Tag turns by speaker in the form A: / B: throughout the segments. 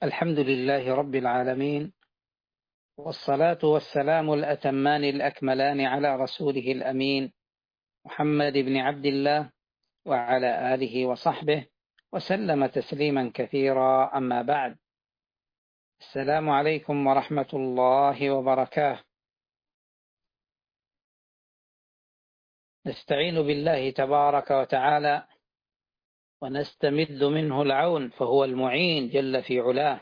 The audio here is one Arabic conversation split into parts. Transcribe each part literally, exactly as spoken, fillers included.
A: الحمد لله رب العالمين، والصلاة والسلام الأتمان الأكملان على رسوله الأمين محمد بن عبد الله وعلى آله وصحبه وسلم تسليما كثيرا. أما بعد، السلام عليكم ورحمة الله وبركاته. نستعين بالله تبارك وتعالى ونستمد منه العون، فهو المعين جل في علاه.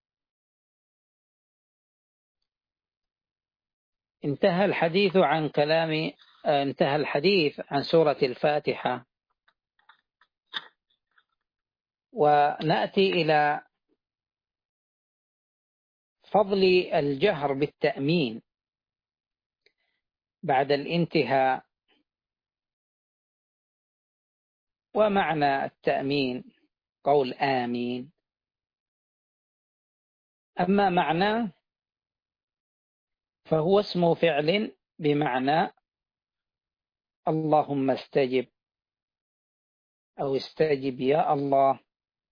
A: انتهى الحديث عن كلام انتهى الحديث عن سورة الفاتحة، ونأتي إلى فضل الجهر بالتأمين بعد الانتهاء. ومعنى التأمين قول آمين، أما معناه فهو اسم فعل بمعنى اللهم استجب أو استجب يا الله.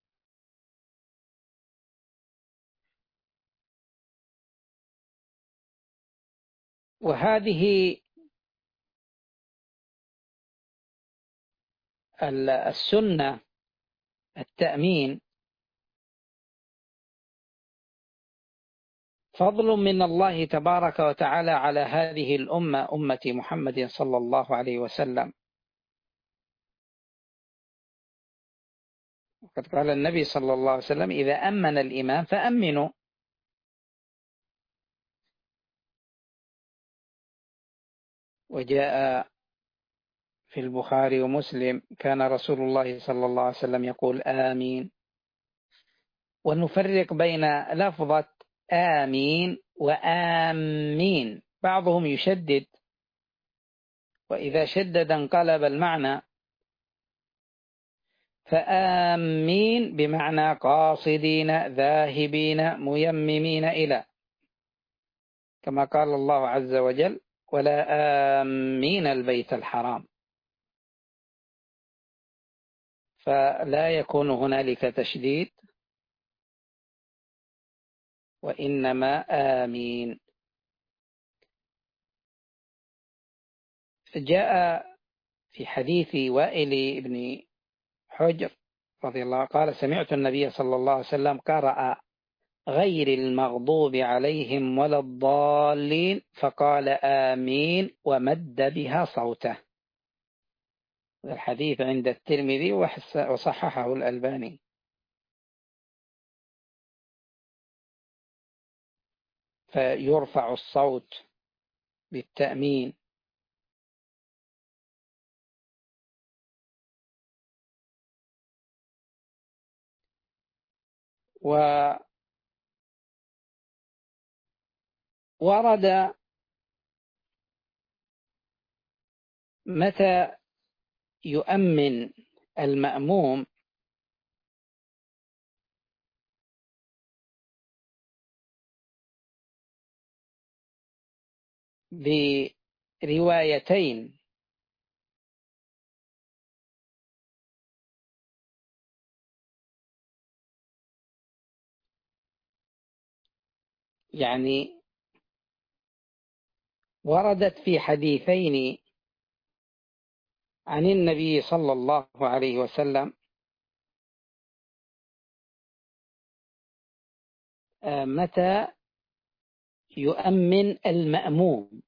A: وهذه السنة التأمين فضل من الله تبارك وتعالى على هذه الأمة، أمة محمد صلى الله عليه وسلم. وقد قال النبي صلى الله عليه وسلم: إذا أمن الإمام فأمنوا. وجاء في البخاري ومسلم: كان رسول الله صلى الله عليه وسلم يقول آمين. ونفرق بين لفظة آمين وآمين، بعضهم يشدد، وإذا شدد انقلب المعنى، فآمين بمعنى قاصدين ذاهبين ميممين إلى، كما قال الله عز وجل: ولا آمين البيت الحرام. فلا يكون هنالك تشديد، وإنما آمين. جاء في حديث وائل بن حجر رضي الله قال: سمعت النبي صلى الله عليه وسلم قرأ غير المغضوب عليهم ولا الضالين فقال آمين ومد بها صوته. الحديث عند الترمذي وصححه الألباني. فيرفع الصوت بالتأمين. وورد متى يؤمن المأموم بروايتين: يعني وردت في حديثين عن النبي صلى الله عليه وسلم متى يؤمن المأموم.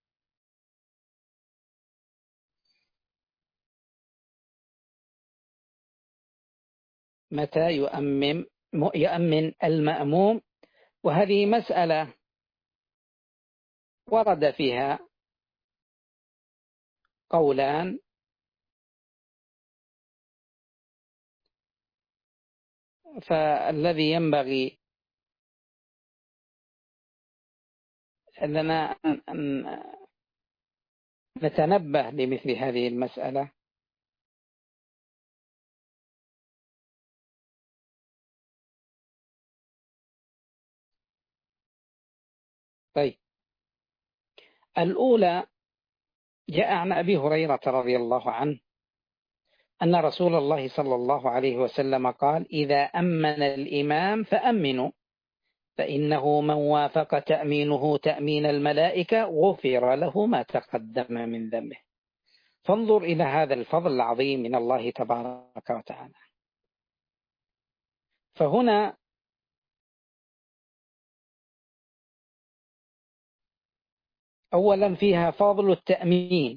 A: متى يؤمن يؤمن المأموم. وهذه مسألة ورد فيها قولان، فالذي ينبغي لنا أن نتنبه لمثل هذه المسألة. طيب، الأولى جاء عن أبي هريرة رضي الله عنه أن رسول الله صلى الله عليه وسلم قال: إذا أمن الإمام فأمنوا، فإنه من وافق تأمينه تأمين الملائكة غفر له ما تقدم من ذنبه. فانظر إلى هذا الفضل العظيم من الله تبارك وتعالى. فهنا أولا فيها فضل التأمين،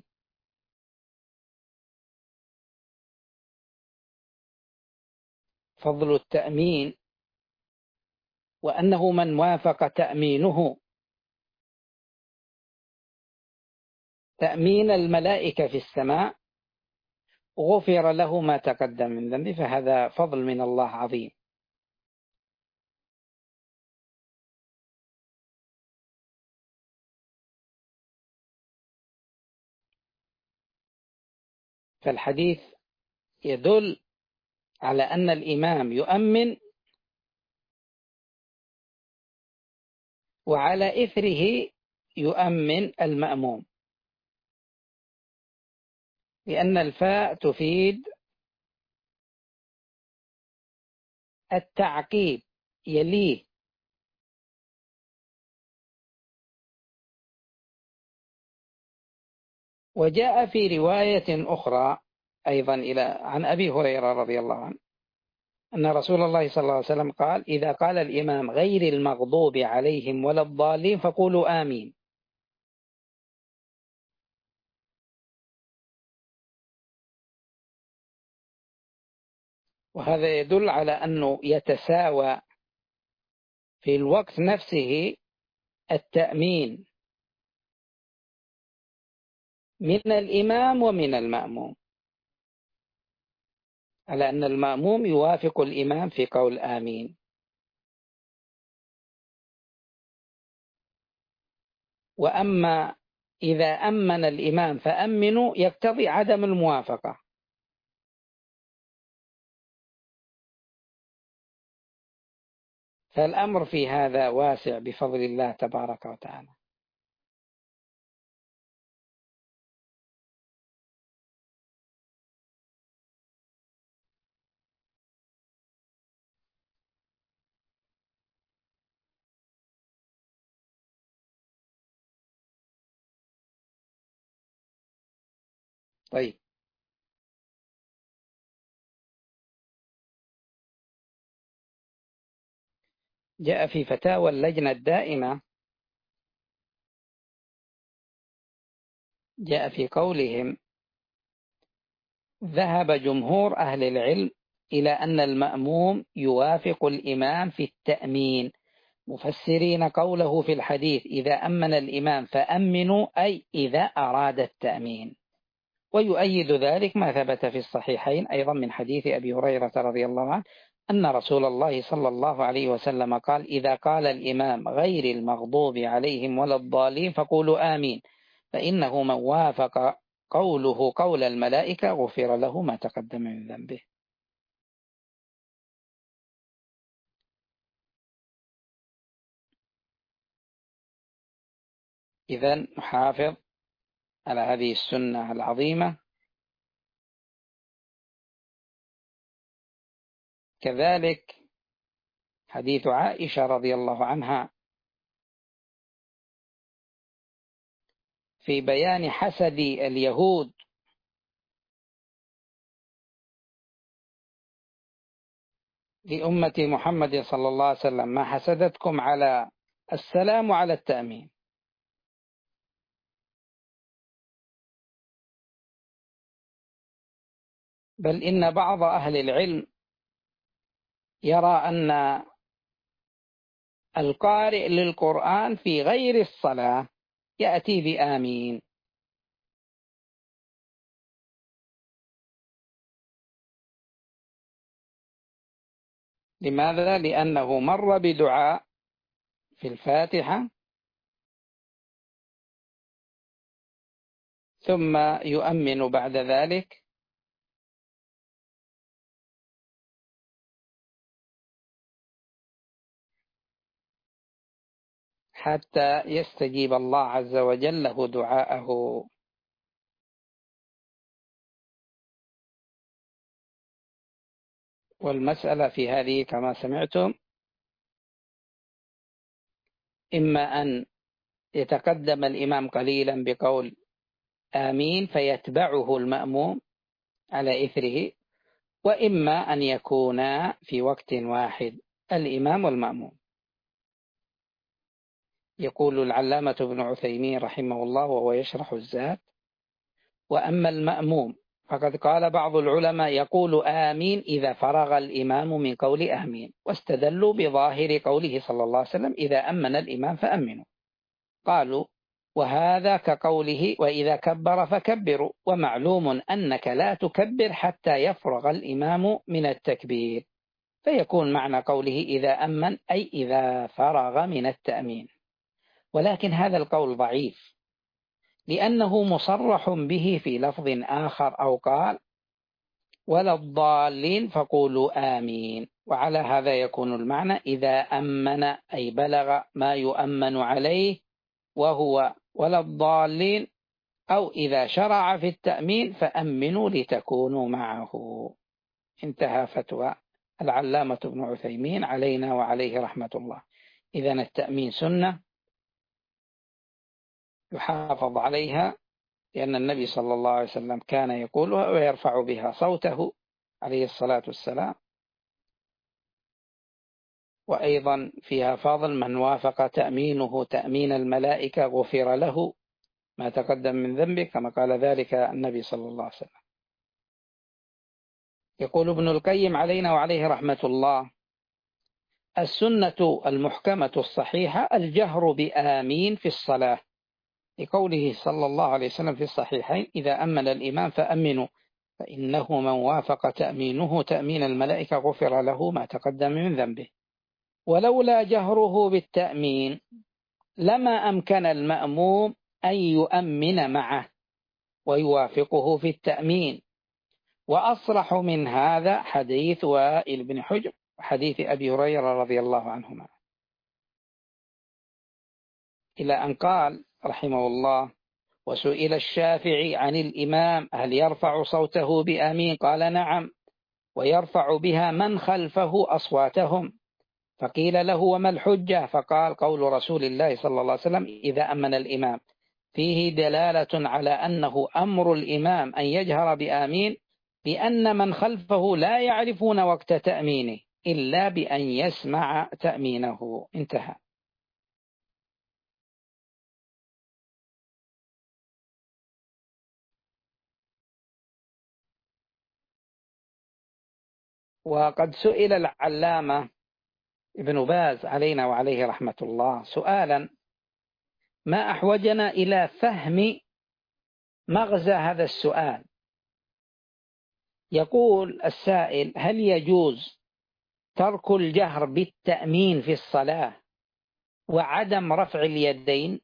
A: فضل التأمين، وأنه من وافق تأمينه تأمين الملائكة في السماء غفر له ما تقدم من ذنبه، فهذا فضل من الله عظيم. فالحديث يدل على أن الإمام يؤمن، وعلى إثره يؤمن المأموم، لأن الفاء تفيد التعقيب، يليه. وجاء في رواية أخرى أيضا إلى عن أبي هريرة رضي الله عنه أن رسول الله صلى الله عليه وسلم قال: إذا قال الإمام غير المغضوب عليهم ولا الضالين فقولوا آمين. وهذا يدل على أنه يتساوى في الوقت نفسه التأمين من الإمام ومن المأموم، على أن المأموم يوافق الإمام في قول آمين. وأما إذا أمن الإمام فأمنوا يقتضي عدم الموافقة. فالأمر في هذا واسع بفضل الله تبارك وتعالى. طيب، جاء في فتاوى اللجنة الدائمة، جاء في قولهم: ذهب جمهور أهل العلم إلى أن المأموم يوافق الإمام في التأمين، مفسرين قوله في الحديث: إذا أمن الإمام فأمنوا، أي إذا أراد التأمين. ويؤيد ذلك ما ثبت في الصحيحين أيضا من حديث أبي هريرة رضي الله عنه أن رسول الله صلى الله عليه وسلم قال: إذا قال الإمام غير المغضوب عليهم ولا الضالين فقولوا آمين، فإنه من وافق قوله قول الملائكة غفر له ما تقدم من ذنبه. إذن نحافظ على هذه السنة العظيمة. كذلك حديث عائشة رضي الله عنها في بيان حسد اليهود لأمة محمد صلى الله عليه وسلم: ما حسدتكم على السلام وعلى التأمين. بل إن بعض أهل العلم يرى أن القارئ للقرآن في غير الصلاة يأتي بآمين. لماذا؟ لأنه مر بدعاء في الفاتحة ثم يؤمن بعد ذلك، حتى يستجيب الله عز وجل له دعاءه. والمسألة في هذه كما سمعتم إما أن يتقدم الإمام قليلا بقول آمين فيتبعه المأموم على إثره، وإما أن يكونا في وقت واحد الإمام والمأموم. يقول العلامة ابن عثيمين رحمه الله وهو يشرح الزاد: وأما المأموم فقد قال بعض العلماء يقول آمين إذا فرغ الإمام من قول آمين، واستدلوا بظاهر قوله صلى الله عليه وسلم: إذا أمن الإمام فأمنوا. قالوا: وهذا كقوله: وإذا كبر فكبروا، ومعلوم أنك لا تكبر حتى يفرغ الإمام من التكبير، فيكون معنى قوله إذا أمن أي إذا فرغ من التأمين. ولكن هذا القول ضعيف، لأنه مصرح به في لفظ آخر، أو قال: ولا الضالين فقولوا آمين، وعلى هذا يكون المعنى إذا أمن أي بلغ ما يؤمن عليه وهو ولا الضالين، أو إذا شرع في التأمين فأمنوا لتكونوا معه. انتهى فتوى العلامة ابن عثيمين علينا وعليه رحمة الله. إذن التأمين سنة يحافظ عليها، لأن النبي صلى الله عليه وسلم كان يقولها ويرفع بها صوته عليه الصلاة والسلام. وأيضا فيها فاضل: من وافق تأمينه تأمين الملائكة غفر له ما تقدم من ذنبه، كما قال ذلك النبي صلى الله عليه وسلم. يقول ابن القيم علينا وعليه رحمة الله: السنة المحكمة الصحيحة الجهر بآمين في الصلاة، لقوله صلى الله عليه وسلم في الصحيحين: إذا أمن الإمام فأمنوا، فإنه من وافق تأمينه تأمين الملائكة غفر له ما تقدم من ذنبه. ولولا جهره بالتأمين لما أمكن المأموم أن يؤمن معه ويوافقه في التأمين. وأصرح من هذا حديث وائل بن حجر وحديث أبي هريرة رضي الله عنهما، إلى أن قال رحمه الله: وسئل الشافعي عن الإمام هل يرفع صوته بآمين؟ قال: نعم، ويرفع بها من خلفه أصواتهم. فقيل له: وما الحجة؟ فقال: قول رسول الله صلى الله عليه وسلم: إذا أمن الإمام، فيه دلالة على أنه أمر الإمام أن يجهر بآمين، لأن من خلفه لا يعرفون وقت تأمينه إلا بأن يسمع تأمينه. انتهى. وقد سئل العلامة ابن باز علينا وعليه رحمة الله سؤالا ما أحوجنا إلى فهم مغزى هذا السؤال. يقول السائل: هل يجوز ترك الجهر بالتأمين في الصلاة وعدم رفع اليدين؟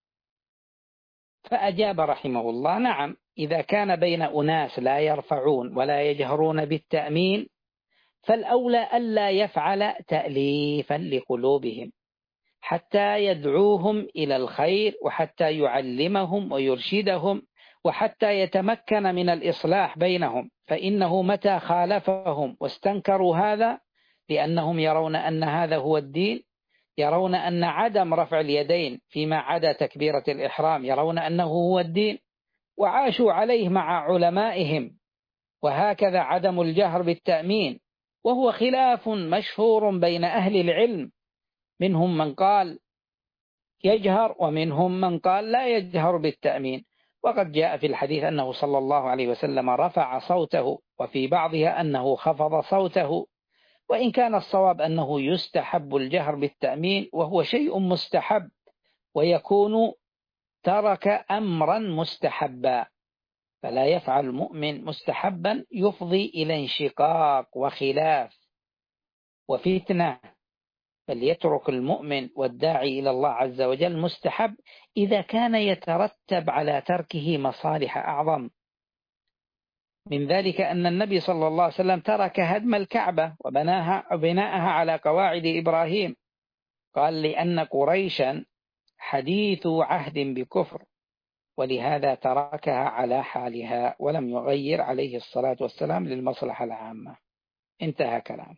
A: فأجاب رحمه الله: نعم، إذا كان بين أناس لا يرفعون ولا يجهرون بالتأمين فالأولى ألا يفعل تأليفا لقلوبهم حتى يدعوهم إلى الخير، وحتى يعلمهم ويرشدهم، وحتى يتمكن من الإصلاح بينهم، فإنه متى خالفهم واستنكروا هذا لأنهم يرون أن هذا هو الدين، يرون أن عدم رفع اليدين فيما عدا تكبيرة الإحرام يرون أنه هو الدين وعاشوا عليه مع علمائهم، وهكذا عدم الجهر بالتأمين، وهو خلاف مشهور بين أهل العلم، منهم من قال يجهر ومنهم من قال لا يجهر بالتأمين. وقد جاء في الحديث أنه صلى الله عليه وسلم رفع صوته، وفي بعضها أنه خفض صوته، وإن كان الصواب أنه يستحب الجهر بالتأمين، وهو شيء مستحب، ويكون ترك أمرا مستحبا، فلا يفعل المؤمن مستحبا يفضي إلى انشقاق وخلاف وفتنة، بل يترك المؤمن والداعي إلى الله عز وجل مستحب إذا كان يترتب على تركه مصالح أعظم. من ذلك أن النبي صلى الله عليه وسلم ترك هدم الكعبة وبناها وبناءها على قواعد إبراهيم، قال: لأن قريشا حديث عهد بكفر، ولهذا تركها على حالها ولم يغير عليه الصلاة والسلام للمصلحة العامة. انتهى كلامه.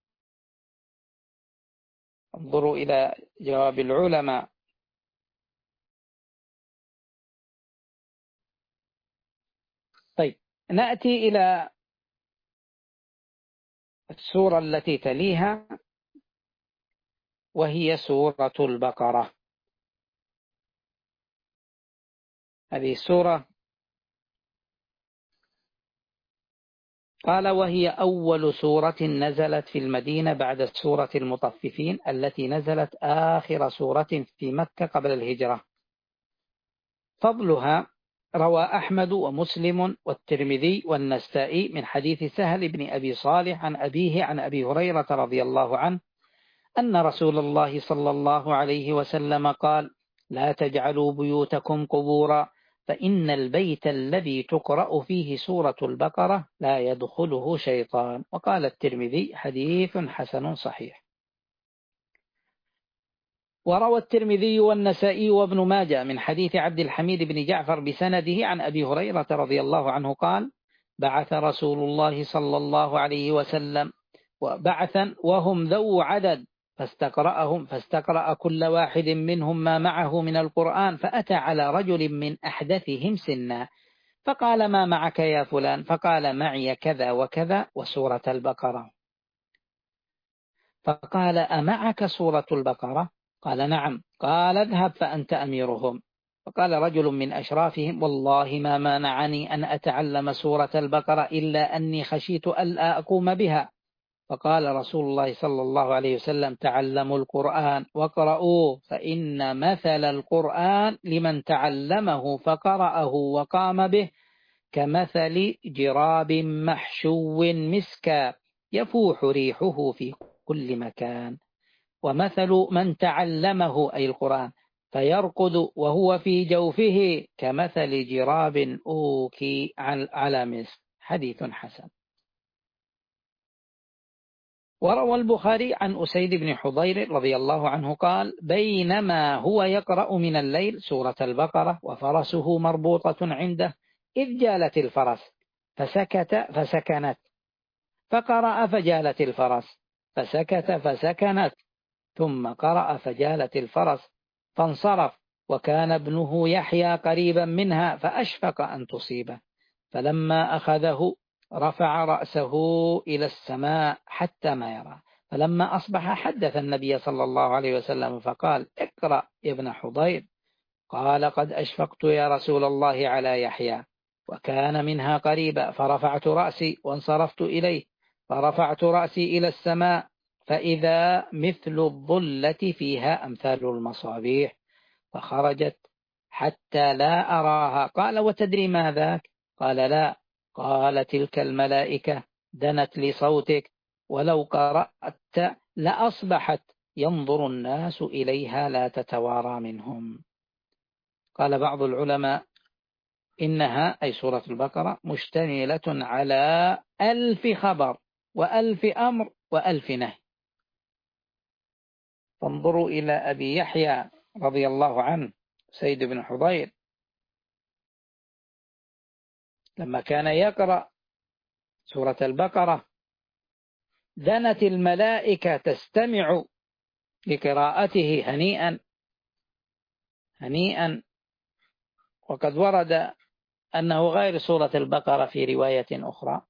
A: انظروا إلى جواب العلماء. طيب، نأتي إلى السورة التي تليها، وهي سورة البقرة. هذه السورة قال وهي أول سورة نزلت في المدينة بعد سورة المطففين التي نزلت آخر سورة في مكة قبل الهجرة. فضلها روى أحمد ومسلم والترمذي والنسائي من حديث سهل بن أبي صالح عن أبيه عن أبي هريرة رضي الله عنه أن رسول الله صلى الله عليه وسلم قال: لا تجعلوا بيوتكم قبورا، فإن البيت الذي تقرأ فيه سورة البقرة لا يدخله شيطان. وقال الترمذي: حديث حسن صحيح. وروى الترمذي والنسائي وابن ماجه من حديث عبد الحميد بن جعفر بسنده عن أبي هريرة رضي الله عنه قال: بعث رسول الله صلى الله عليه وسلم وبعثا وهم ذو عدد، فاستقرأهم فاستقرأ كل واحد منهم ما معه من القرآن، فأتى على رجل من أحدثهم سنا فقال: ما معك يا فلان؟ فقال: معي كذا وكذا وسورة البقرة. فقال: أمعك سورة البقرة؟ قال: نعم. قال: اذهب فأنت أميرهم. فقال رجل من أشرافهم: والله ما مانعني أن أتعلم سورة البقرة إلا أني خشيت ألا أقوم بها. فقال رسول الله صلى الله عليه وسلم: تعلموا القرآن واقرؤوه، فإن مثل القرآن لمن تعلمه فقرأه وقام به كمثل جراب محشو مسكا يفوح ريحه في كل مكان، ومثل من تعلمه أي القرآن فيرقد وهو في جوفه كمثل جراب أوكي على مسك. حديث حسن. وروى البخاري عن أسيد بن حضير رضي الله عنه قال: بينما هو يقرأ من الليل سورة البقرة وفرسه مربوطة عنده إذ جالت الفرس فسكت فسكنت، فقرأ فجالت الفرس فسكت فسكنت، ثم قرأ فجالت الفرس فانصرف، وكان ابنه يحيى قريبا منها فأشفق أن تصيبه، فلما أخذه رفع رأسه إلى السماء حتى ما يرى، فلما أصبح حدث النبي صلى الله عليه وسلم فقال: اقرأ يا ابن حضير. قال: قد أشفقت يا رسول الله على يحيى، وكان منها قريبا، فرفعت رأسي وانصرفت إليه، فرفعت رأسي إلى السماء فإذا مثل الظلة فيها أمثال المصابيح، فخرجت حتى لا أراها. قال: وتدري ما ذاك؟ قال: لا. قال: تلك الملائكة دنت لصوتك، ولو قرأت لأصبحت ينظر الناس إليها لا تتوارى منهم. قال بعض العلماء: إنها أي سورة البقرة مشتملة على ألف خبر وألف أمر وألف نهي. فانظروا إلى أبي يحيى رضي الله عنه سيد بن حضير لما كان يقرأ سورة البقرة دنت الملائكة تستمع لقراءته هنيئا هنيئا. وقد ورد أنه غير سورة البقرة في رواية أخرى،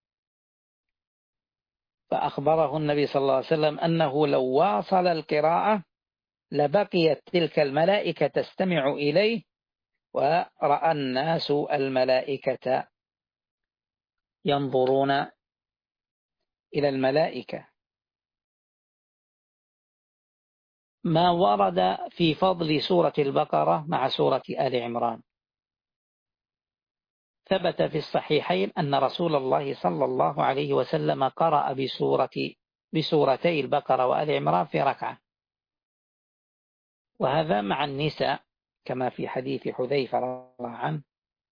A: فأخبره النبي صلى الله عليه وسلم أنه لو واصل القراءة لبقيت تلك الملائكة تستمع إليه، ورأى الناس الملائكة ينظرون إلى الملائكة. ما ورد في فضل سورة البقرة مع سورة آل عمران: ثبت في الصحيحين أن رسول الله صلى الله عليه وسلم قرأ بسورة بسورتي البقرة وآل عمران في ركعة، وهذا مع النساء كما في حديث حذيفة رضي الله عنه.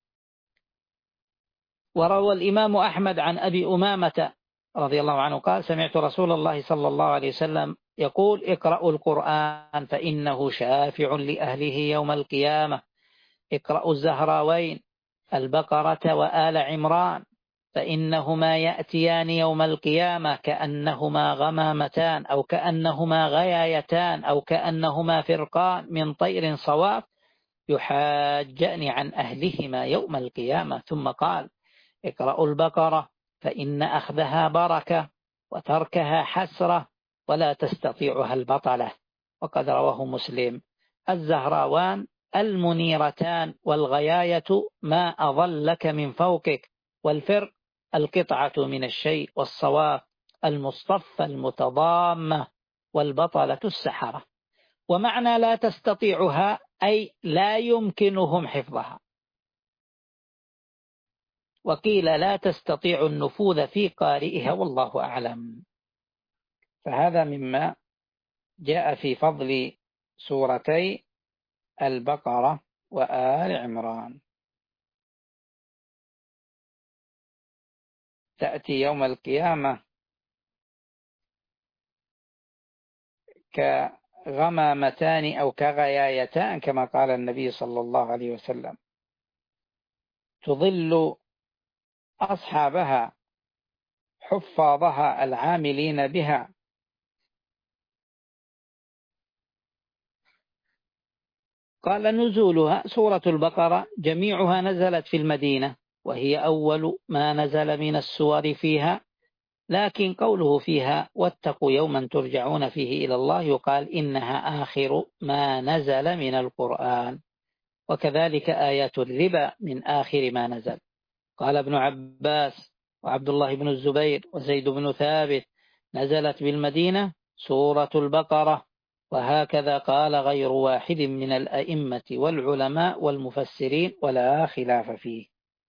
A: وروى الإمام أحمد عن أبي أمامة رضي الله عنه قال: سمعت رسول الله صلى الله عليه وسلم يقول: اقرأوا القرآن فإنه شافع لأهله يوم القيامة. اقرأوا الزهراوين البقرة وآل عمران. فإنهما يأتيان يوم القيامة كأنهما غمامتان أو كأنهما غيايتان أو كأنهما فرقان من طير صواف يحاجان عن أهلهما يوم القيامة. ثم قال: اقرأوا البقرة فإن أخذها بركة وتركها حسرة ولا تستطيعها البطلة. وقد رواه مسلم: الزهراوان المنيرتان والغياية ما أظلك من فوقك، والفرق القطعة من الشيء، والصواف المصطفى المتضامة، والبطلة السحرة. ومعنى لا تستطيعها أي لا يمكنهم حفظها. وقيل لا تستطيع النفوذ في قارئها، والله أعلم. فهذا مما جاء في فضل سورتي البقرة وآل عمران. تأتي يوم القيامة كغمامتان أو كغيايتان كما قال النبي صلى الله عليه وسلم، تظل أصحابها حفاظها العاملين بها. قال: نزولها سورة البقرة جميعها نزلت في المدينة، وهي أول ما نزل من السور فيها، لكن قوله فيها واتقوا يوما ترجعون فيه إلى الله يقال إنها آخر ما نزل من القرآن. وكذلك آيات الربا من آخر ما نزل. قال ابن عباس وعبد الله بن الزبير وزيد بن ثابت: نزلت بالمدينة سورة البقرة. وهكذا قال غير واحد من الأئمة والعلماء والمفسرين ولا خلاف فيه.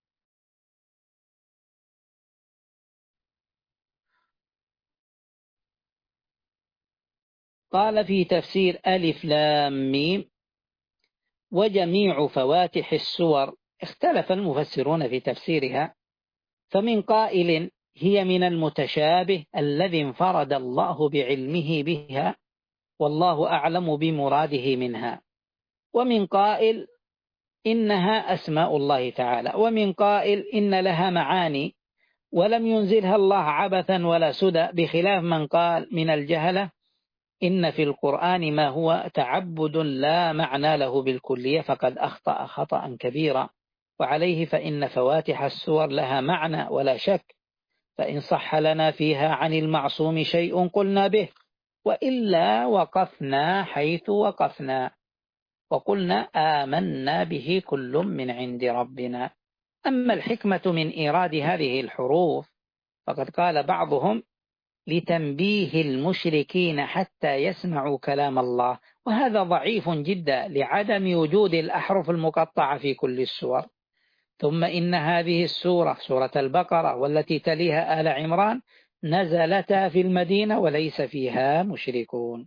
A: قال في تفسير ألف لام ميم: وجميع فواتح السور اختلف المفسرون في تفسيرها، فمن قائل هي من المتشابه الذي انفرد الله بعلمه بها والله أعلم بمراده منها، ومن قائل إنها أسماء الله تعالى، ومن قائل إن لها معاني ولم ينزلها الله عبثا ولا سدى، بخلاف من قال من الجهلة إن في القرآن ما هو تعبد لا معنى له بالكلية، فقد أخطأ خطأ كبيرا. وعليه فإن فواتح السور لها معنى ولا شك، فإن صح لنا فيها عن المعصوم شيء قلنا به، وإلا وقفنا حيث وقفنا وقلنا آمنا به كل من عند ربنا. أما الحكمة من إيراد هذه الحروف فقد قال بعضهم لتنبيه المشركين حتى يسمعوا كلام الله، وهذا ضعيف جدا لعدم وجود الأحرف المقطعة في كل السور. ثم إن هذه السورة سورة البقرة والتي تليها آل عمران نزلتا في المدينة وليس فيها مشركون.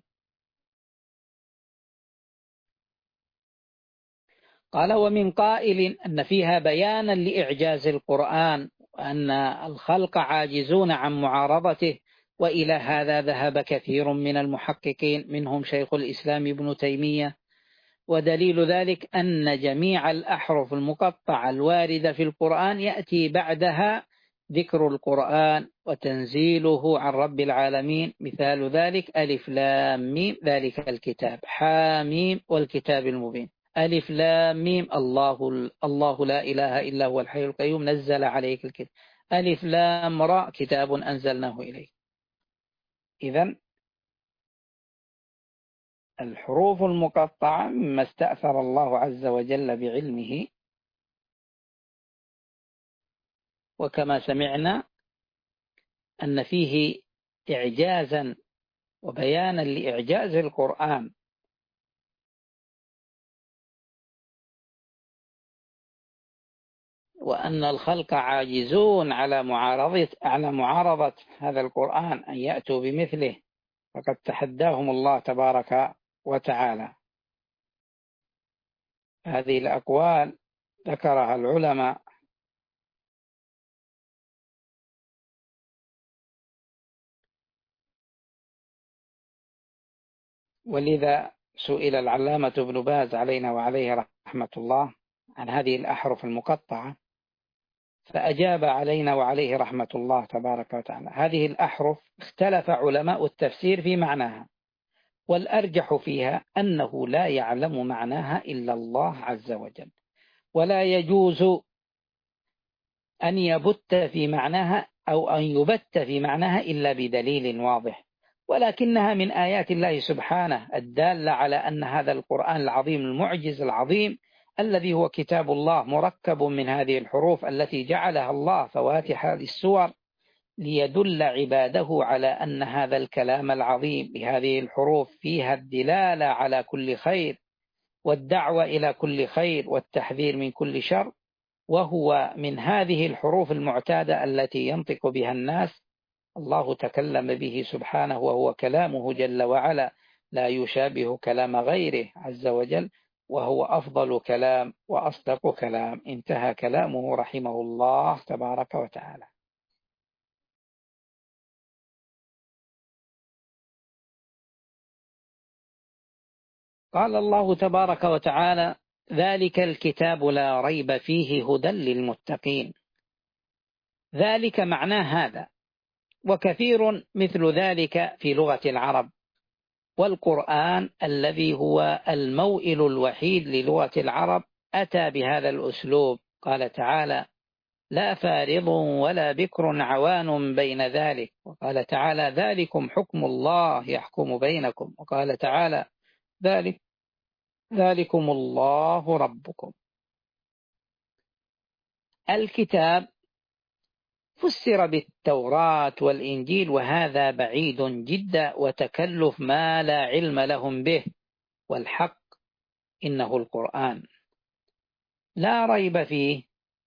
A: قال: ومن قائل أن فيها بيانا لإعجاز القرآن وأن الخلق عاجزون عن معارضته، وإلى هذا ذهب كثير من المحققين منهم شيخ الإسلام ابن تيمية. ودليل ذلك أن جميع الأحرف المقطعة الواردة في القرآن يأتي بعدها ذكر القرآن وتنزيله عن رب العالمين. مثال ذلك ألف لام ميم ذلك الكتاب، حاميم والكتاب المبين، ألف لام ميم الله الله لا إله إلا هو الحي القيوم نزل عليك الكتاب، ألف لام را كتاب أنزلناه إليك. إذن الحروف المقطعة مما استأثر الله عز وجل بعلمه، وكما سمعنا أن فيه إعجازا وبيانا لإعجاز القرآن، وأن الخلق عاجزون على معارضة على معارضة هذا القرآن أن يأتوا بمثله، فقد تحداهم الله تبارك وتعالى. هذه الأقوال ذكرها العلماء، ولذا سئل العلامة ابن باز علينا وعليه رحمة الله عن هذه الأحرف المقطعة، فأجاب علينا وعليه رحمة الله تبارك وتعالى. هذه الأحرف اختلف علماء التفسير في معناها، والأرجح فيها أنه لا يعلم معناها إلا الله عز وجل، ولا يجوز أن يبت في معناها أو أن يبت في معناها إلا بدليل واضح، ولكنها من آيات الله سبحانه الدالة على أن هذا القرآن العظيم المعجز العظيم الذي هو كتاب الله مركب من هذه الحروف التي جعلها الله فواتح للسور ليدل عباده على أن هذا الكلام العظيم بهذه الحروف فيها الدلالة على كل خير والدعوة إلى كل خير والتحذير من كل شر، وهو من هذه الحروف المعتادة التي ينطق بها الناس. الله تكلم به سبحانه وهو كلامه جل وعلا لا يشابه كلام غيره عز وجل، وهو أفضل كلام وأصدق كلام. انتهى كلامه رحمه الله تبارك وتعالى. قال الله تبارك وتعالى: ذلك الكتاب لا ريب فيه هدى للمتقين. ذلك معناه هذا، وكثير مثل ذلك في لغة العرب، والقرآن الذي هو الموئل الوحيد للغة العرب أتى بهذا الأسلوب. قال تعالى: لا فارض ولا بكر عوان بين ذلك. وقال تعالى: ذلكم حكم الله يحكم بينكم. وقال تعالى: ذلك ذلكم الله ربكم. الكتاب فسر بالتوراة والإنجيل، وهذا بعيد جدا وتكلف ما لا علم لهم به، والحق إنه القرآن لا ريب فيه،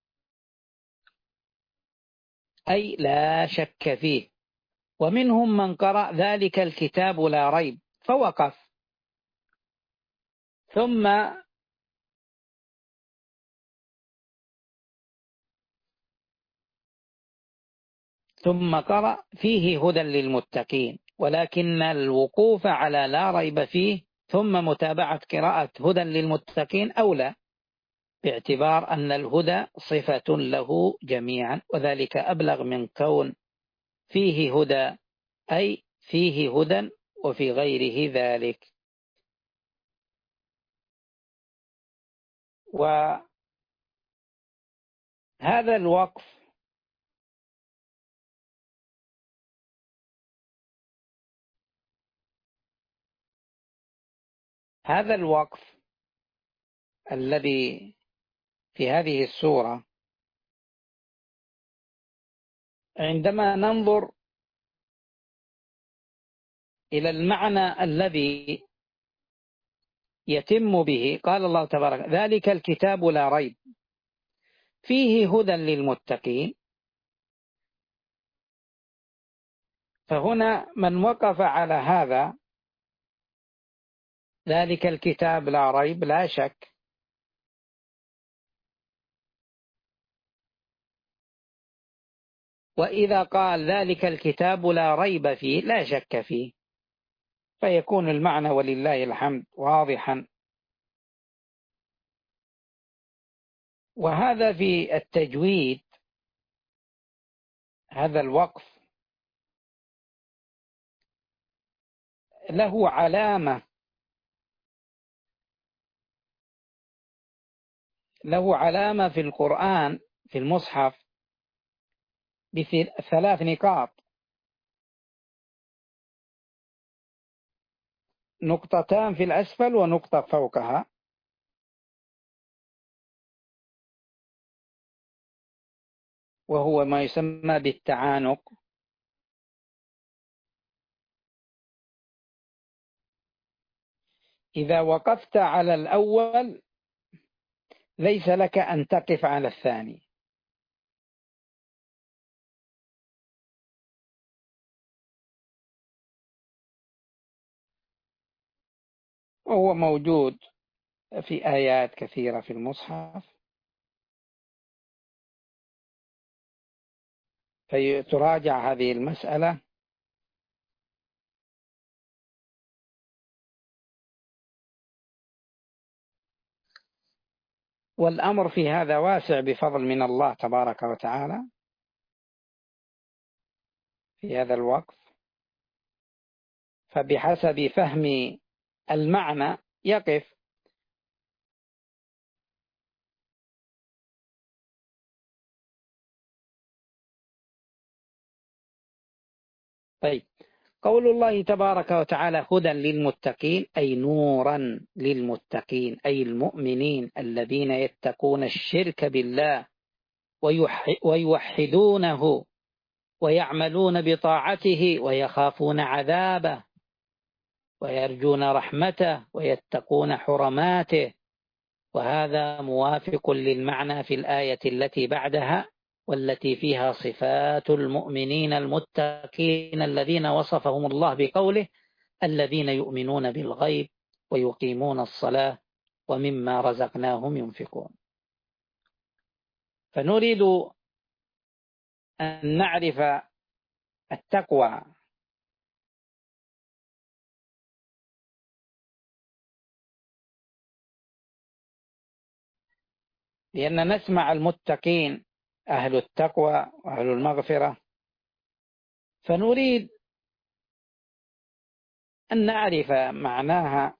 A: أي لا شك فيه. ومنهم من قرأ ذلك الكتاب لا ريب فوقف، ثم ثم قرأ فيه هدى للمتقين، ولكن الوقوف على لا ريب فيه ثم متابعة قراءة هدى للمتقين أولى، باعتبار أن الهدى صفة له جميعا، وذلك أبلغ من كون فيه هدى أي فيه هدى وفي غيره ذلك. وهذا الوقف هذا الوقف الذي في هذه السورة، عندما ننظر إلى المعنى الذي يتم به، قال الله تبارك: ذلك الكتاب لا ريب فيه هدى للمتقين. فهنا من وقف على هذا، ذلك الكتاب لا ريب لا شك، وإذا قال ذلك الكتاب لا ريب فيه لا شك فيه، فيكون المعنى ولله الحمد واضحا. وهذا في التجويد، هذا الوقف له علامة له علامة في القرآن في المصحف بثلاث نقاط: نقطتان في الأسفل ونقطة فوقها، وهو ما يسمى بالتعانق. إذا وقفت على الأول ليس لك أن تقف على الثاني، وهو موجود في آيات كثيرة في المصحف، فتراجع هذه المسألة. والأمر في هذا واسع بفضل من الله تبارك وتعالى في هذا الوقف، فبحسب فهم المعنى يقف. طيب، قول الله تبارك وتعالى هدى للمتقين أي نورا للمتقين، أي المؤمنين الذين يتقون الشرك بالله ويوحدونه ويعملون بطاعته ويخافون عذابه ويرجون رحمته ويتقون حرماته. وهذا موافق للمعنى في الآية التي بعدها والتي فيها صفات المؤمنين المتقين الذين وصفهم الله بقوله الذين يؤمنون بالغيب ويقيمون الصلاة ومما رزقناهم ينفقون. فنريد أن نعرف التقوى، لأن نسمع المتقين أهل التقوى وأهل المغفرة، فنريد أن نعرف معناها،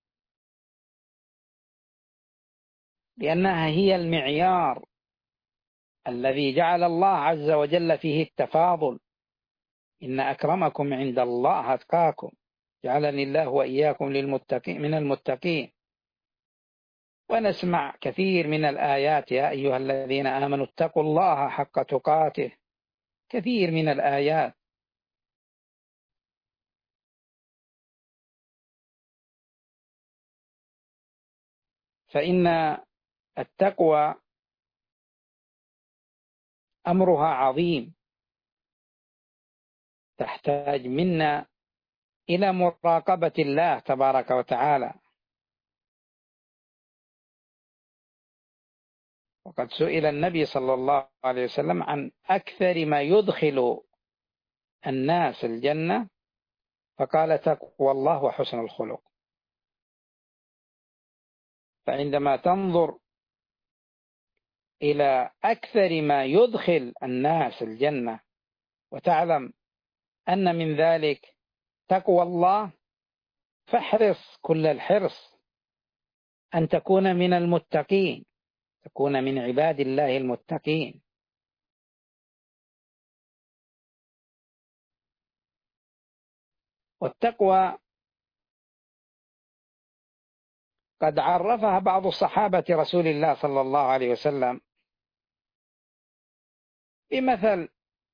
A: لأنها هي المعيار الذي جعل الله عز وجل فيه التفاضل. إن أكرمكم عند الله أتقاكم، جعلني الله وإياكم للمتقين من المتقين. ونسمع كثير من الآيات يا أيها الذين آمنوا اتقوا الله حق تقاته، كثير من الآيات. فإن التقوى أمرها عظيم، تحتاج منا إلى مراقبة الله تبارك وتعالى. وقد سئل النبي صلى الله عليه وسلم عن أكثر ما يدخل الناس الجنة، فقال تقوى الله وحسن الخلق. فعندما تنظر إلى أكثر ما يدخل الناس الجنة وتعلم أن من ذلك تقوى الله، فاحرص كل الحرص أن تكون من المتقين، تكون من عباد الله المتقين. والتقوى قد عرفها بعض صحابة رسول الله صلى الله عليه وسلم بمثل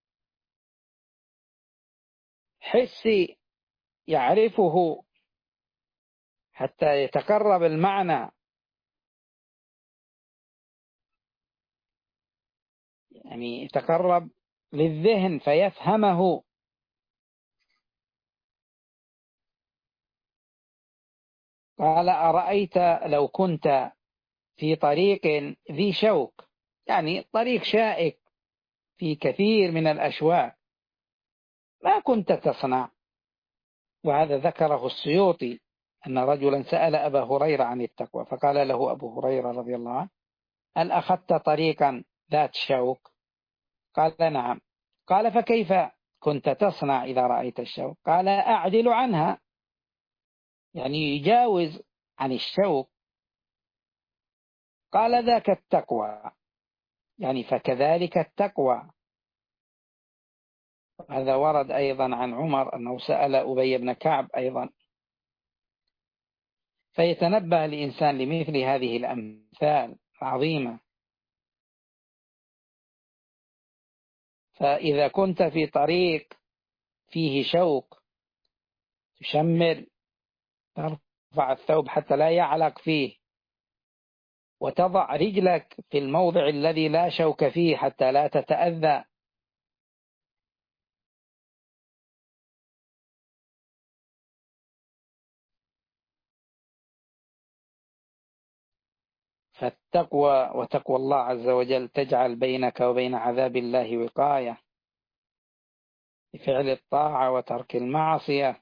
A: حسي يعرفه حتى يتقرب المعنى، يعني يتقرب للذهن فيفهمه. قال أرأيت لو كنت في طريق ذي شوك، يعني طريق شائك في كثير من الأشواك، ما كنت تصنع؟ وهذا ذكره السيوطي أن رجلا سأل أبا هريرة عن التقوى، فقال له أبو هريرة رضي الله عنه هل أخذت طريقا ذات شوك؟ قال نعم. قال فكيف كنت تصنع إذا رأيت الشوك؟ قال أعدل عنها، يعني يجاوز عن الشوك. قال ذاك التقوى، يعني فكذلك التقوى. هذا ورد أيضا عن عمر أنه سأل أبي بن كعب أيضا. فيتنبه الإنسان لمثل هذه الأمثال العظيمة. فإذا كنت في طريق فيه شوك تشمر، ترفع الثوب حتى لا يعلق فيه، وتضع رجلك في الموضع الذي لا شوك فيه حتى لا تتأذى. فالتقوى وتقوى الله عز وجل تجعل بينك وبين عذاب الله وقاية بفعل الطاعة وترك المعصية.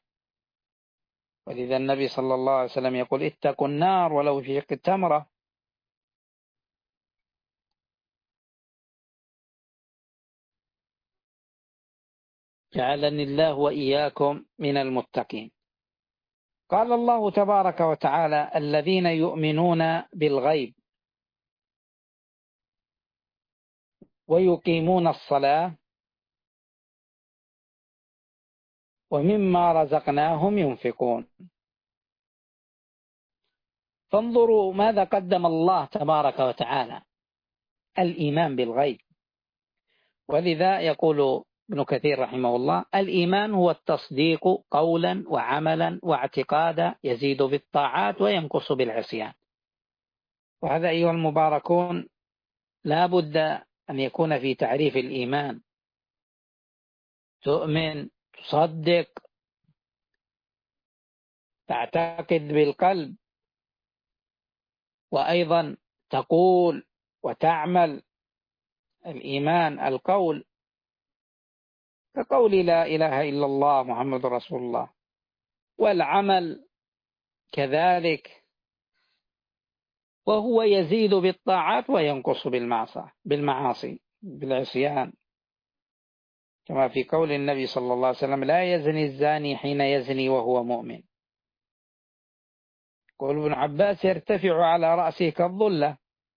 A: ولذا النبي صلى الله عليه وسلم يقول اتقوا النار ولو في شق تمرة. جعلني الله وإياكم من المتقين. قال الله تبارك وتعالى: الذين يؤمنون بالغيب ويقيمون الصلاة ومما رزقناهم ينفقون. فانظروا ماذا قدم الله تبارك وتعالى: الإيمان بالغيب. ولذا يقول ابن كثير رحمه الله: الإيمان هو التصديق قولا وعملا واعتقادا، يزيد بالطاعات وينقص بالعصيان. وهذا أيها المباركون لا بد أن يكون في تعريف الإيمان: تؤمن، تصدق، تعتقد بالقلب، وأيضا تقول وتعمل. الإيمان القول كقول لا إله إلا الله محمد رسول الله، والعمل كذلك، وهو يزيد بالطاعات وينقص بالمعاصي بالعصيان، كما في قول النبي صلى الله عليه وسلم: لا يزني الزاني حين يزني وهو مؤمن. قول ابن عباس: يرتفع على رأسه كالظلة.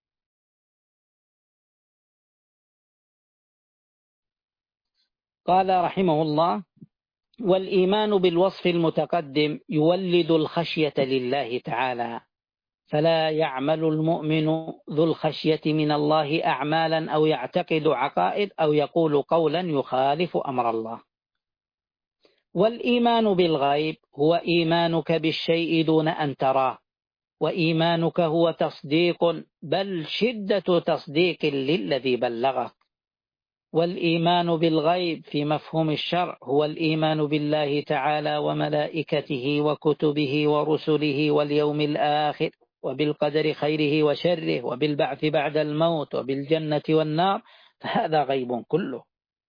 A: قال رحمه الله: والإيمان بالوصف المتقدم يولد الخشية لله تعالى، فلا يعمل المؤمن ذو الخشية من الله أعمالا أو يعتقد عقائد أو يقول قولا يخالف أمر الله. والإيمان بالغيب هو إيمانك بالشيء دون أن تراه، وإيمانك هو تصديق، بل شدة تصديق للذي بلغك. والإيمان بالغيب في مفهوم الشرع هو الإيمان بالله تعالى وملائكته وكتبه ورسله واليوم الآخر، وبالقدر خيره وشره، وبالبعث بعد الموت، وبالجنة والنار، فهذا غيب كله.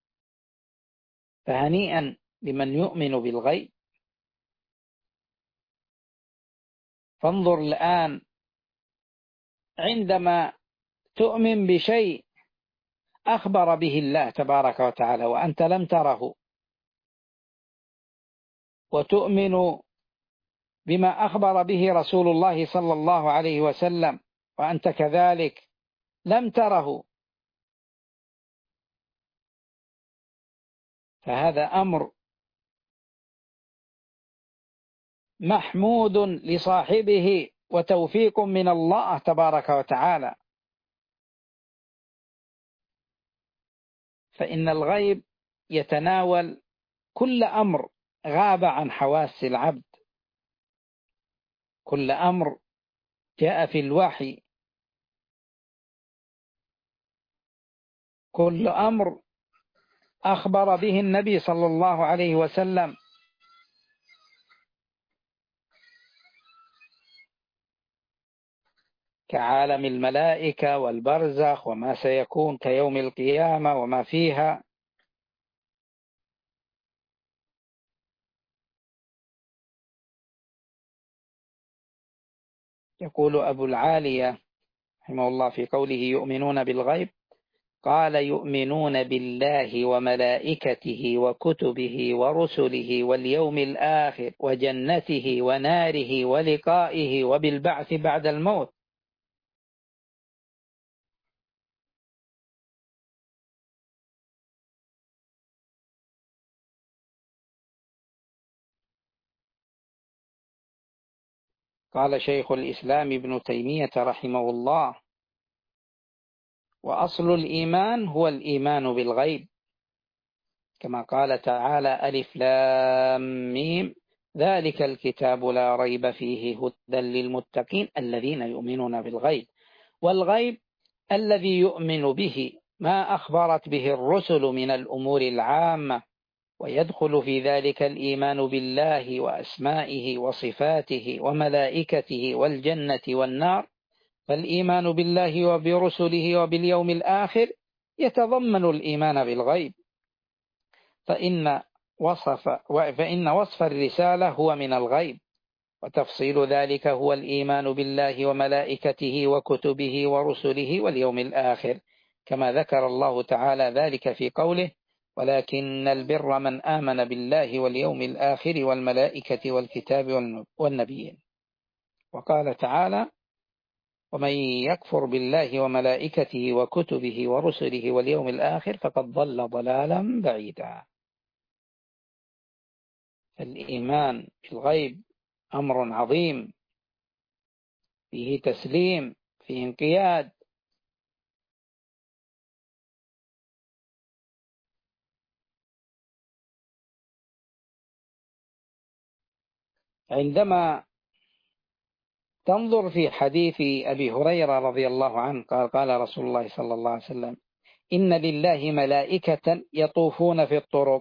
A: فهنيئا لمن يؤمن بالغيب. فانظر الآن، عندما تؤمن بشيء أخبر به الله تبارك وتعالى وأنت لم تره، وتؤمن بما أخبر به رسول الله صلى الله عليه وسلم وأنت كذلك لم تره، فهذا أمر محمود لصاحبه وتوفيق من الله تبارك وتعالى. فإن الغيب يتناول كل أمر غاب عن حواس العبد، كل أمر جاء في الوحي، كل أمر أخبر به النبي صلى الله عليه وسلم، كعالم الملائكة والبرزخ وما سيكون كيوم القيامة وما فيها. يقول أبو العالية رحمه الله في قوله يؤمنون بالغيب: قال يؤمنون بالله وملائكته وكتبه ورسله واليوم الآخر وجنته وناره ولقائه وبالبعث بعد الموت. قال شيخ الإسلام ابن تيمية رحمه الله: وأصل الإيمان هو الإيمان بالغيب، كما قال تعالى: ألف لام ميم ذلك الكتاب لا ريب فيه هدى للمتقين الذين يؤمنون بالغيب. والغيب الذي يؤمن به ما أخبرت به الرسل من الأمور العامة، ويدخل في ذلك الإيمان بالله وأسمائه وصفاته وملائكته والجنة والنار. فالإيمان بالله وبرسله وباليوم الآخر يتضمن الإيمان بالغيب، فإن وصف, فإن وصف الرسالة هو من الغيب، وتفصيل ذلك هو الإيمان بالله وملائكته وكتبه ورسله واليوم الآخر، كما ذكر الله تعالى ذلك في قوله: ولكن البر من آمن بالله واليوم الآخر والملائكة والكتاب والنبيين. وقال تعالى: ومن يكفر بالله وملائكته وكتبه ورسله واليوم الآخر فقد ضل ضلالا بعيدا. الإيمان بالغيب أمر عظيم، فيه تسليم، فيه انقياد. عندما تنظر في حديث أبي هريرة رضي الله عنه قال قال رسول الله صلى الله عليه وسلم: إن لله ملائكة يطوفون في الطرق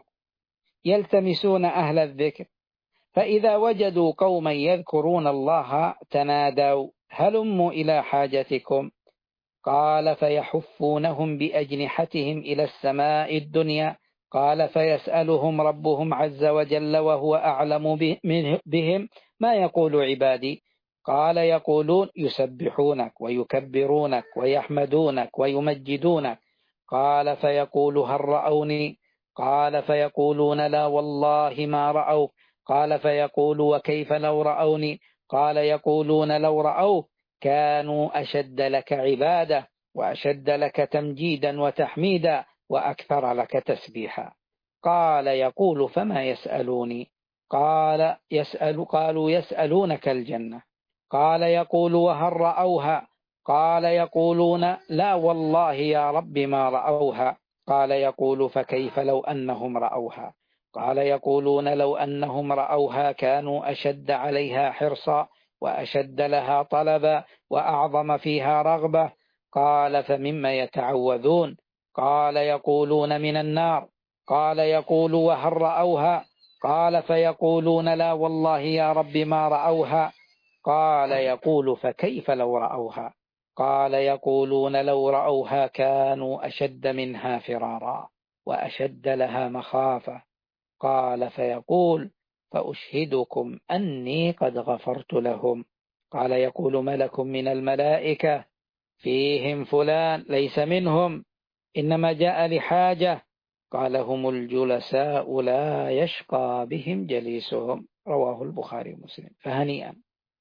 A: يلتمسون أهل الذكر، فإذا وجدوا قوما يذكرون الله تنادوا هلموا إلى حاجتكم. قال: فيحفونهم بأجنحتهم إلى السماء الدنيا. قال: فيسألهم ربهم عز وجل وهو أعلم بهم: ما يقول عبادي؟ قال: يقولون يسبحونك ويكبرونك ويحمدونك ويمجدونك. قال: فيقول: هل رأوني؟ قال: فيقولون: لا والله ما رأوا. قال: فيقول: وكيف لو رأوني؟ قال: يقولون: لو رأوه كانوا أشد لك عبادة وأشد لك تمجيدا وتحميدا وأكثر لك تسبيحا. قال: يقول: فما يسألوني؟ قال: يسأل قالوا: يسألونك الجنة. قال: يقول: وهل رأوها؟ قال: يقولون: لا والله يا رب ما رأوها. قال: يقول: فكيف لو أنهم رأوها؟ قال: يقولون: لو أنهم رأوها كانوا أشد عليها حرصا وأشد لها طلبا وأعظم فيها رغبة. قال: فمما يتعوذون؟ قال: يقولون من النار. قال: يقول: وهل رأوها؟ قال: فيقولون: لا والله يا رب ما رأوها. قال: يقول: فكيف لو رأوها؟ قال: يقولون: لو رأوها كانوا أشد منها فرارا وأشد لها مخافة. قال: فيقول: فأشهدكم أني قد غفرت لهم. قال: يقول ملك من الملائكة: فيهم فلان ليس منهم، إنما جاء لحاجة. قال: هم الجلساء لا يشقى بهم جليسهم. رواه البخاري ومسلم. فهنيئا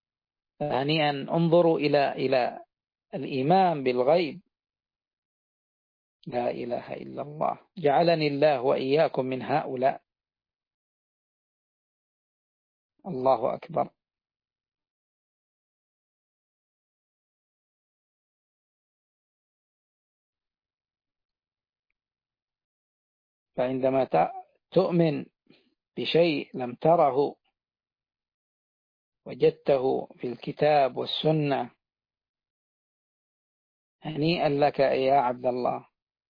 A: فهنيئا انظروا إلى إلى الإيمان بالغيب. لا إله إلا الله، جعلني الله وإياكم من هؤلاء. الله أكبر. فعندما تؤمن بشيء لم تره وجدته في الكتاب والسنة، هنيئا لك يا عبد الله.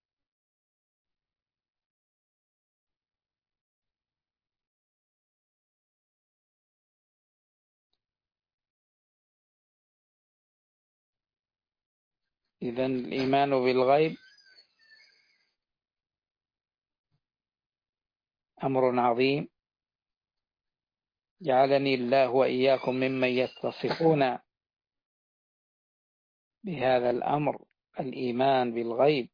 A: إذن الإيمان بالغيب أمر عظيم، جعلني الله وإياكم ممن يتصفون بهذا الأمر، الإيمان بالغيب.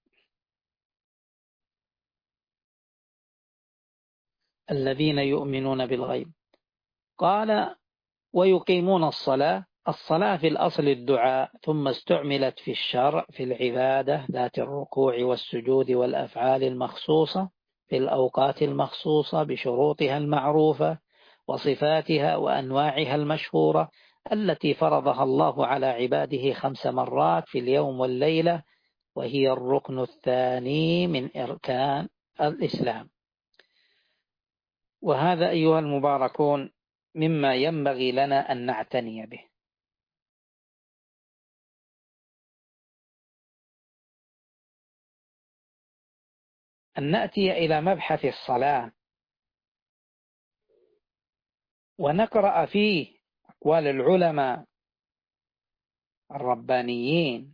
A: الذين يؤمنون بالغيب. قال: ويقيمون الصلاة. الصلاة في الأصل الدعاء، ثم استعملت في الشرع في العبادة ذات الركوع والسجود والأفعال المخصوصة في الأوقات المخصوصة بشروطها المعروفة وصفاتها وأنواعها المشهورة التي فرضها الله على عباده خمس مرات في اليوم والليلة، وهي الركن الثاني من أركان الإسلام. وهذا أيها المباركون مما ينبغي لنا أن نعتني به. أن نأتي إلى مبحث الصلاة ونقرأ فيه أقوال العلماء الربانيين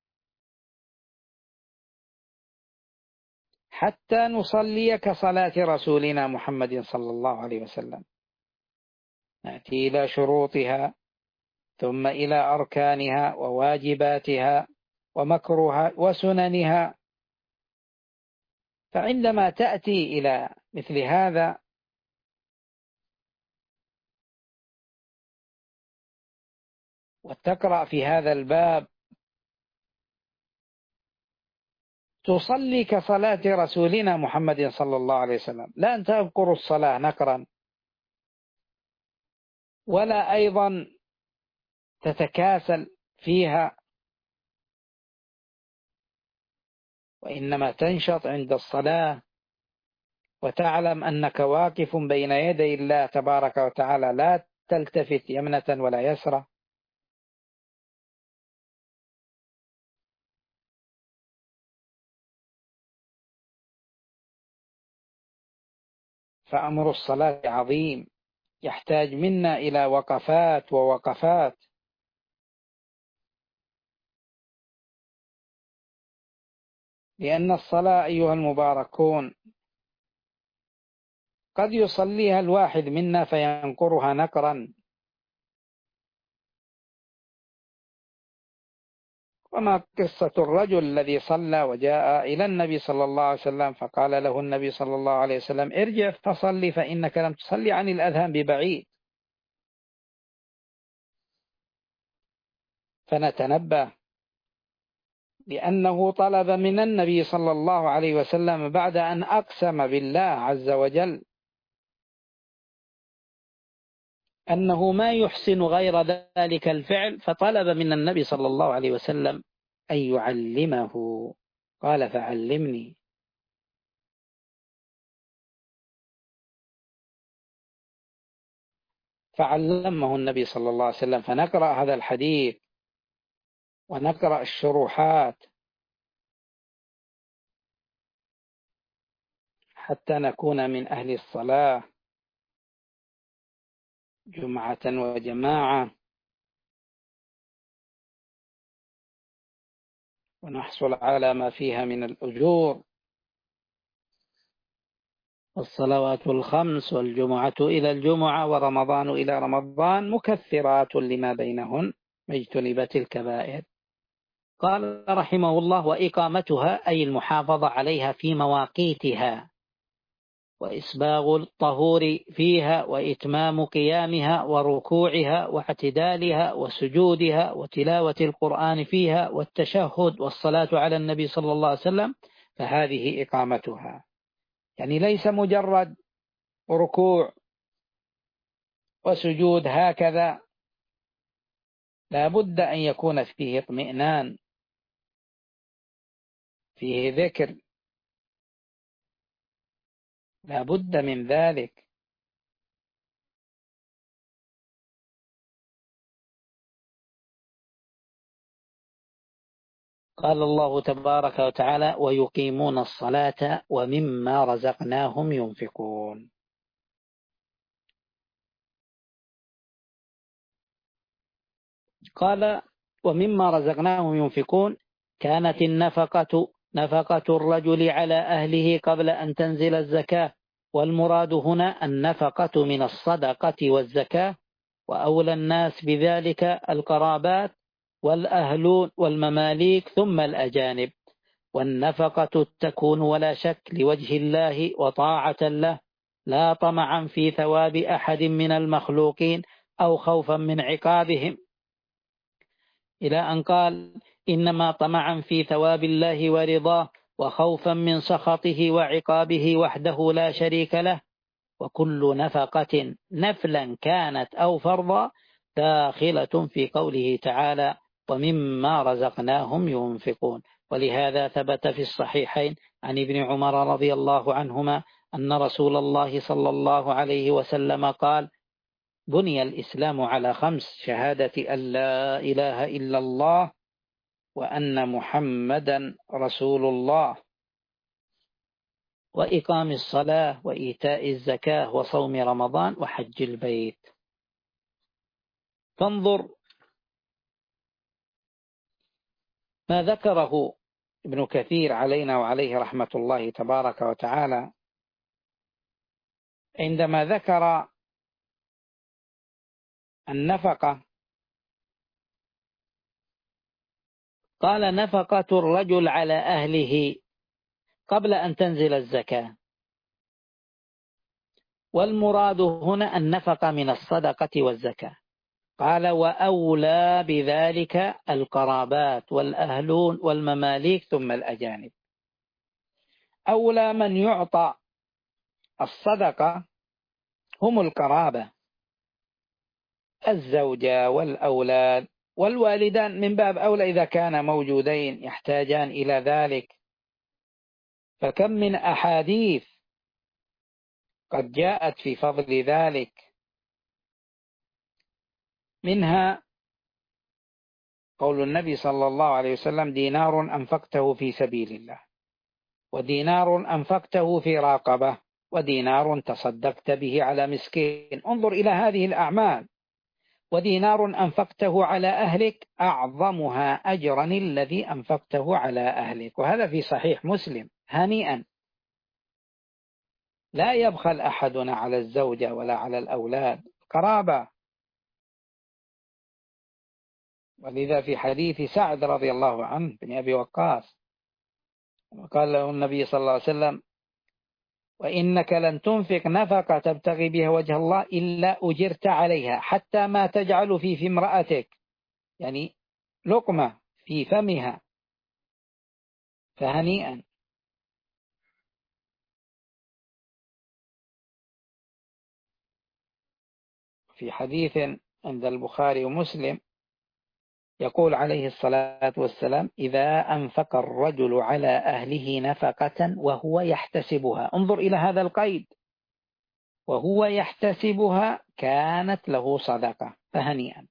A: حتى نصلي كصلاة رسولنا محمد صلى الله عليه وسلم. نأتي إلى شروطها، ثم إلى أركانها وواجباتها ومكروها وسننها. فعندما تأتي إلى مثل هذا وتقرأ في هذا الباب تصلي كصلاة رسولنا محمد صلى الله عليه وسلم، لا أن تذكر الصلاة نقرا، ولا أيضا تتكاسل فيها، وإنما تنشط عند الصلاة وتعلم أنك واقف بين يدي الله تبارك وتعالى، لا تلتفت يمنة ولا يسرى. فأمر الصلاة عظيم، يحتاج منا إلى وقفات ووقفات. لأن الصلاة أيها المباركون قد يصليها الواحد منا فينقرها نقرا، وما قصة الرجل الذي صلى وجاء إلى النبي صلى الله عليه وسلم فقال له النبي صلى الله عليه وسلم ارجع فصلي فإنك لم تصلي عن الأذهان ببعيد. فنتنبه لأنه طلب من النبي صلى الله عليه وسلم بعد أن أقسم بالله عز وجل أنه ما يحسن غير ذلك الفعل، فطلب من النبي صلى الله عليه وسلم أن يعلمه، قال فعلمني. فعلمه النبي صلى الله عليه وسلم، فنقرأ هذا الحديث ونقرأ الشروحات حتى نكون من أهل الصلاة جمعة وجماعة، ونحصل على ما فيها من الأجور، والصلوات الخمس والجمعة إلى الجمعة ورمضان إلى رمضان مكثرات لما بينهن ما اجتنبت الكبائر. قال رحمه الله وإقامتها أي المحافظة عليها في مواقيتها، وإسباغ الطهور فيها، وإتمام قيامها وركوعها واعتدالها وسجودها، وتلاوة القرآن فيها، والتشهد والصلاة على النبي صلى الله عليه وسلم، فهذه إقامتها. يعني ليس مجرد ركوع وسجود هكذا، لا بد أن يكون فيه اطمئنان، فيه ذكر، لا بد من ذلك. قال الله تبارك وتعالى ويقيمون الصلاة ومما رزقناهم ينفقون. قال ومما رزقناهم ينفقون، كانت النفقة نفقة الرجل على أهله قبل أن تنزل الزكاة، والمراد هنا النفقة من الصدقة والزكاة، وأولى الناس بذلك القرابات والأهلون والمماليك ثم الأجانب. والنفقة تكون ولا شك لوجه الله وطاعة له، لا طمعا في ثواب أحد من المخلوقين أو خوفا من عقابهم، إلى أن قال إنما طمعا في ثواب الله ورضاه، وخوفا من سخطه وعقابه وحده لا شريك له. وكل نفقة نفلا كانت أو فرضا داخلة في قوله تعالى ومما رزقناهم ينفقون. ولهذا ثبت في الصحيحين عن ابن عمر رضي الله عنهما أن رسول الله صلى الله عليه وسلم قال بني الإسلام على خمس: شهادة أن لا إله إلا الله وأن محمدا رسول الله، وإقام الصلاة، وإيتاء الزكاة، وصوم رمضان، وحج البيت. فانظر ما ذكره ابن كثير علينا وعليه رحمة الله تبارك وتعالى عندما ذكر النفقة. قال نفقة الرجل على أهله قبل أن تنزل الزكاة. والمراد هنا النفقة من الصدقة والزكاة. قال وأولى بذلك القرابات والأهلون والمماليك ثم الأجانب. أولى من يعطى الصدقة هم القرابة، الزوجة والأولاد والوالدان من باب أولى إذا كان موجودين يحتاجان إلى ذلك. فكم من أحاديث قد جاءت في فضل ذلك، منها قول النبي صلى الله عليه وسلم دينار أنفقته في سبيل الله، ودينار أنفقته في راقبة، ودينار تصدقت به على مسكين. انظر إلى هذه الأعمال. ودينار أنفقته على أهلك أعظمها أجرا الذي أنفقته على أهلك. وهذا في صحيح مسلم. هنيئا. لا يبخل أحدنا على الزوجة ولا على الأولاد، قرابة. ولذا في حديث سعد رضي الله عنه بن أبي وقاص قال له النبي صلى الله عليه وسلم وإنك لن تنفق نفقة تبتغي بها وجه الله إلا أجرت عليها حتى ما تجعل في في امرأتك، يعني لقمة في فمها. فهنيئا. في حديث عند البخاري ومسلم يقول عليه الصلاة والسلام إذا أنفق الرجل على أهله نفقة وهو يحتسبها، انظر إلى هذا القيد، وهو يحتسبها كانت له صدقة. فهنيئا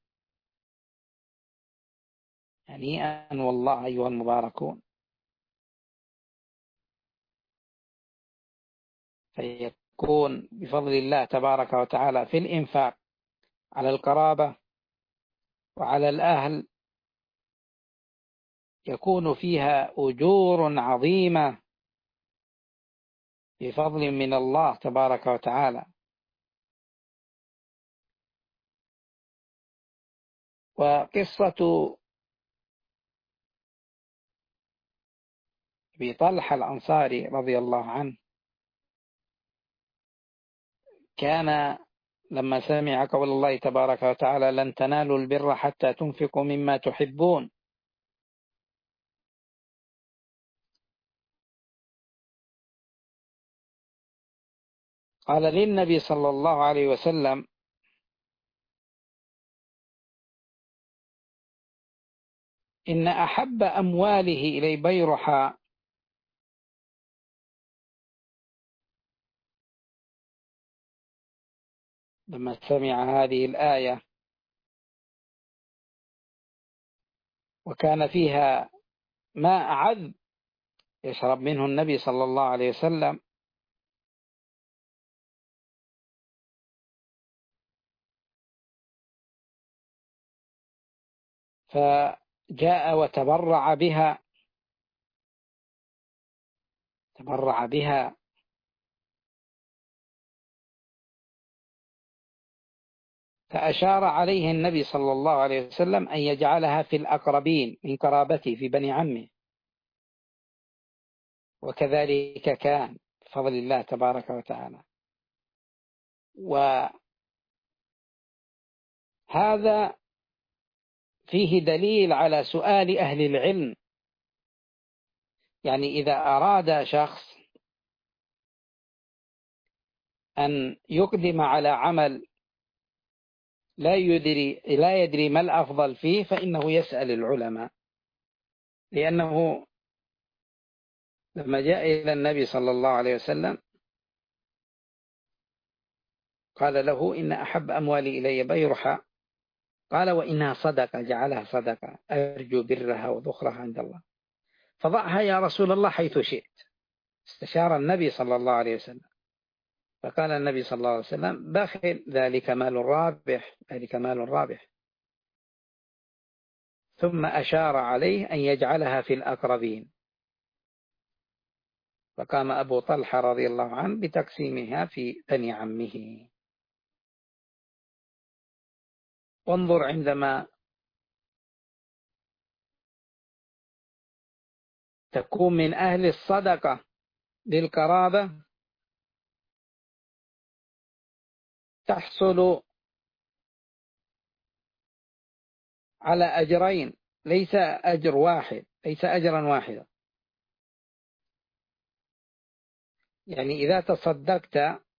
A: هنيئا والله أيها المباركون. فيكون بفضل الله تبارك وتعالى في الإنفاق على القرابة وعلى الأهل يكون فيها أجور عظيمة بفضل من الله تبارك وتعالى. وقصة أبي طلحة الأنصاري رضي الله عنه كان لما سمع قول الله تبارك وتعالى لن تنالوا البر حتى تنفقوا مما تحبون، قال للنبي صلى الله عليه وسلم إن أحب أمواله إلي بيرحاء. لما سمع هذه الآية وكان فيها ماء عذب يشرب منه النبي صلى الله عليه وسلم، فجاء وتبرع بها تبرع بها فأشار عليه النبي صلى الله عليه وسلم أن يجعلها في الأقربين من قرابته في بني عمه. وكذلك كان بفضل الله تبارك وتعالى. وهذا فيه دليل على سؤال أهل العلم، يعني إذا أراد شخص أن يقدم على عمل لا يدري لا يدري ما الأفضل فيه فإنه يسأل العلماء. لأنه لما جاء إلى النبي صلى الله عليه وسلم قال له إن أحب أموالي إلي بيرحاء، قال وإنها صدقة، جعلها صدقة أرجو برها وذخرها عند الله، فضعها يا رسول الله حيث شئت. استشار النبي صلى الله عليه وسلم، فقال النبي صلى الله عليه وسلم بخل، ذلك مال رابح، ذلك مال رابح. ثم أشار عليه أن يجعلها في الأقربين، فقام أبو طلحة رضي الله عنه بتقسيمها في بني عمه. وانظر عندما تكون من أهل الصدقة للقرابة تحصل على أجرين، ليس أجر واحد، ليس أجرا واحدا. يعني إذا تصدقت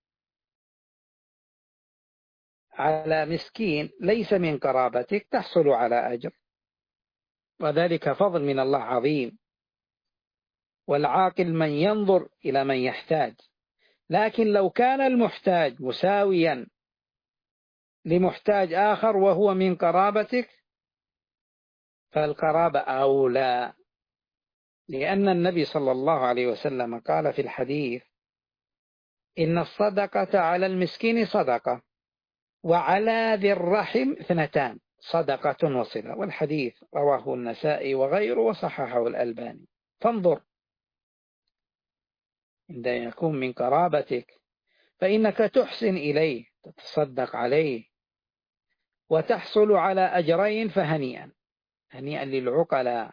A: على مسكين ليس من قرابتك تحصل على أجر، وذلك فضل من الله عظيم، والعاقل من ينظر إلى من يحتاج. لكن لو كان المحتاج مساويا لمحتاج آخر وهو من قرابتك فالقرابة أولى، لأن النبي صلى الله عليه وسلم قال في الحديث: إن الصدقة على المسكين صدقة، وعلى ذي الرحم اثنتان، صدقة وصلة. والحديث رواه النسائي وغيره وصححه الألباني. فانظر، عندما يكون من قرابتك فإنك تحسن إليه، تتصدق عليه وتحصل على أجرين، فهنيئا هنيئا للعقلاء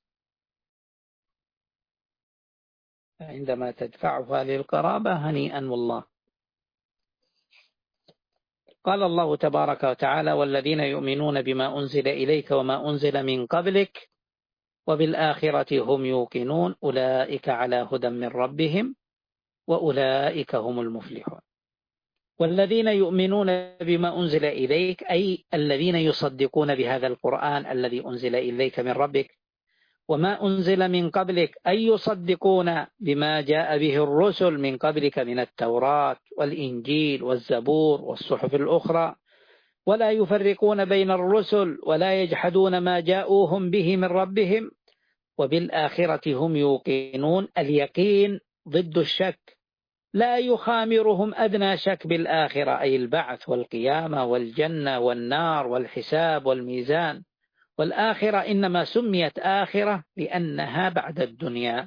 A: عندما تدفعها للقرابة، هنيئا والله. قال الله تبارك وتعالى: والذين يؤمنون بما أنزل إليك وما أنزل من قبلك وبالآخرة هم يوقنون أولئك على هدى من ربهم وأولئك هم المفلحون. والذين يؤمنون بما أنزل إليك أي الذين يصدقون بهذا القرآن الذي أنزل إليك من ربك، وما أنزل من قبلك أي يصدقون بما جاء به الرسل من قبلك من التوراة والإنجيل والزبور والصحف الأخرى، ولا يفرقون بين الرسل ولا يجحدون ما جاءوهم به من ربهم، وبالآخرة هم يوقنون. اليقين ضد الشك، لا يخامرهم أدنى شك بالآخرة، أي البعث والقيامة والجنة والنار والحساب والميزان. والآخرة إنما سميت آخرة لأنها بعد الدنيا.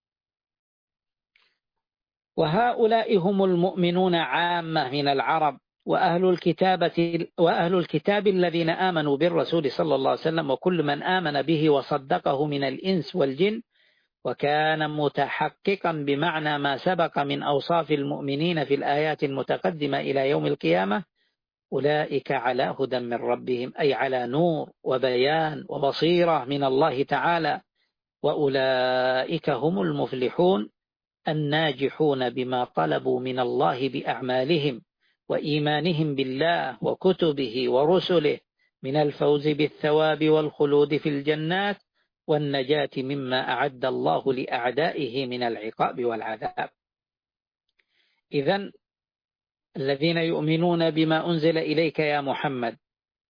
A: وهؤلاء هم المؤمنون عامة من العرب وأهل الكتابة وأهل الكتاب الذين آمنوا بالرسول صلى الله عليه وسلم، وكل من آمن به وصدقه من الإنس والجن وكان متحققا بمعنى ما سبق من أوصاف المؤمنين في الآيات المتقدمة إلى يوم القيامة، أولئك على هدى من ربهم، أي على نور وبيان وبصيرة من الله تعالى، وأولئك هم المفلحون الناجحون بما طلبوا من الله بأعمالهم وإيمانهم بالله وكتبه ورسله من الفوز بالثواب والخلود في الجنات والنجاة مما أعد الله لأعدائه من العقاب والعذاب. إذن الذين يؤمنون بما أنزل إليك يا محمد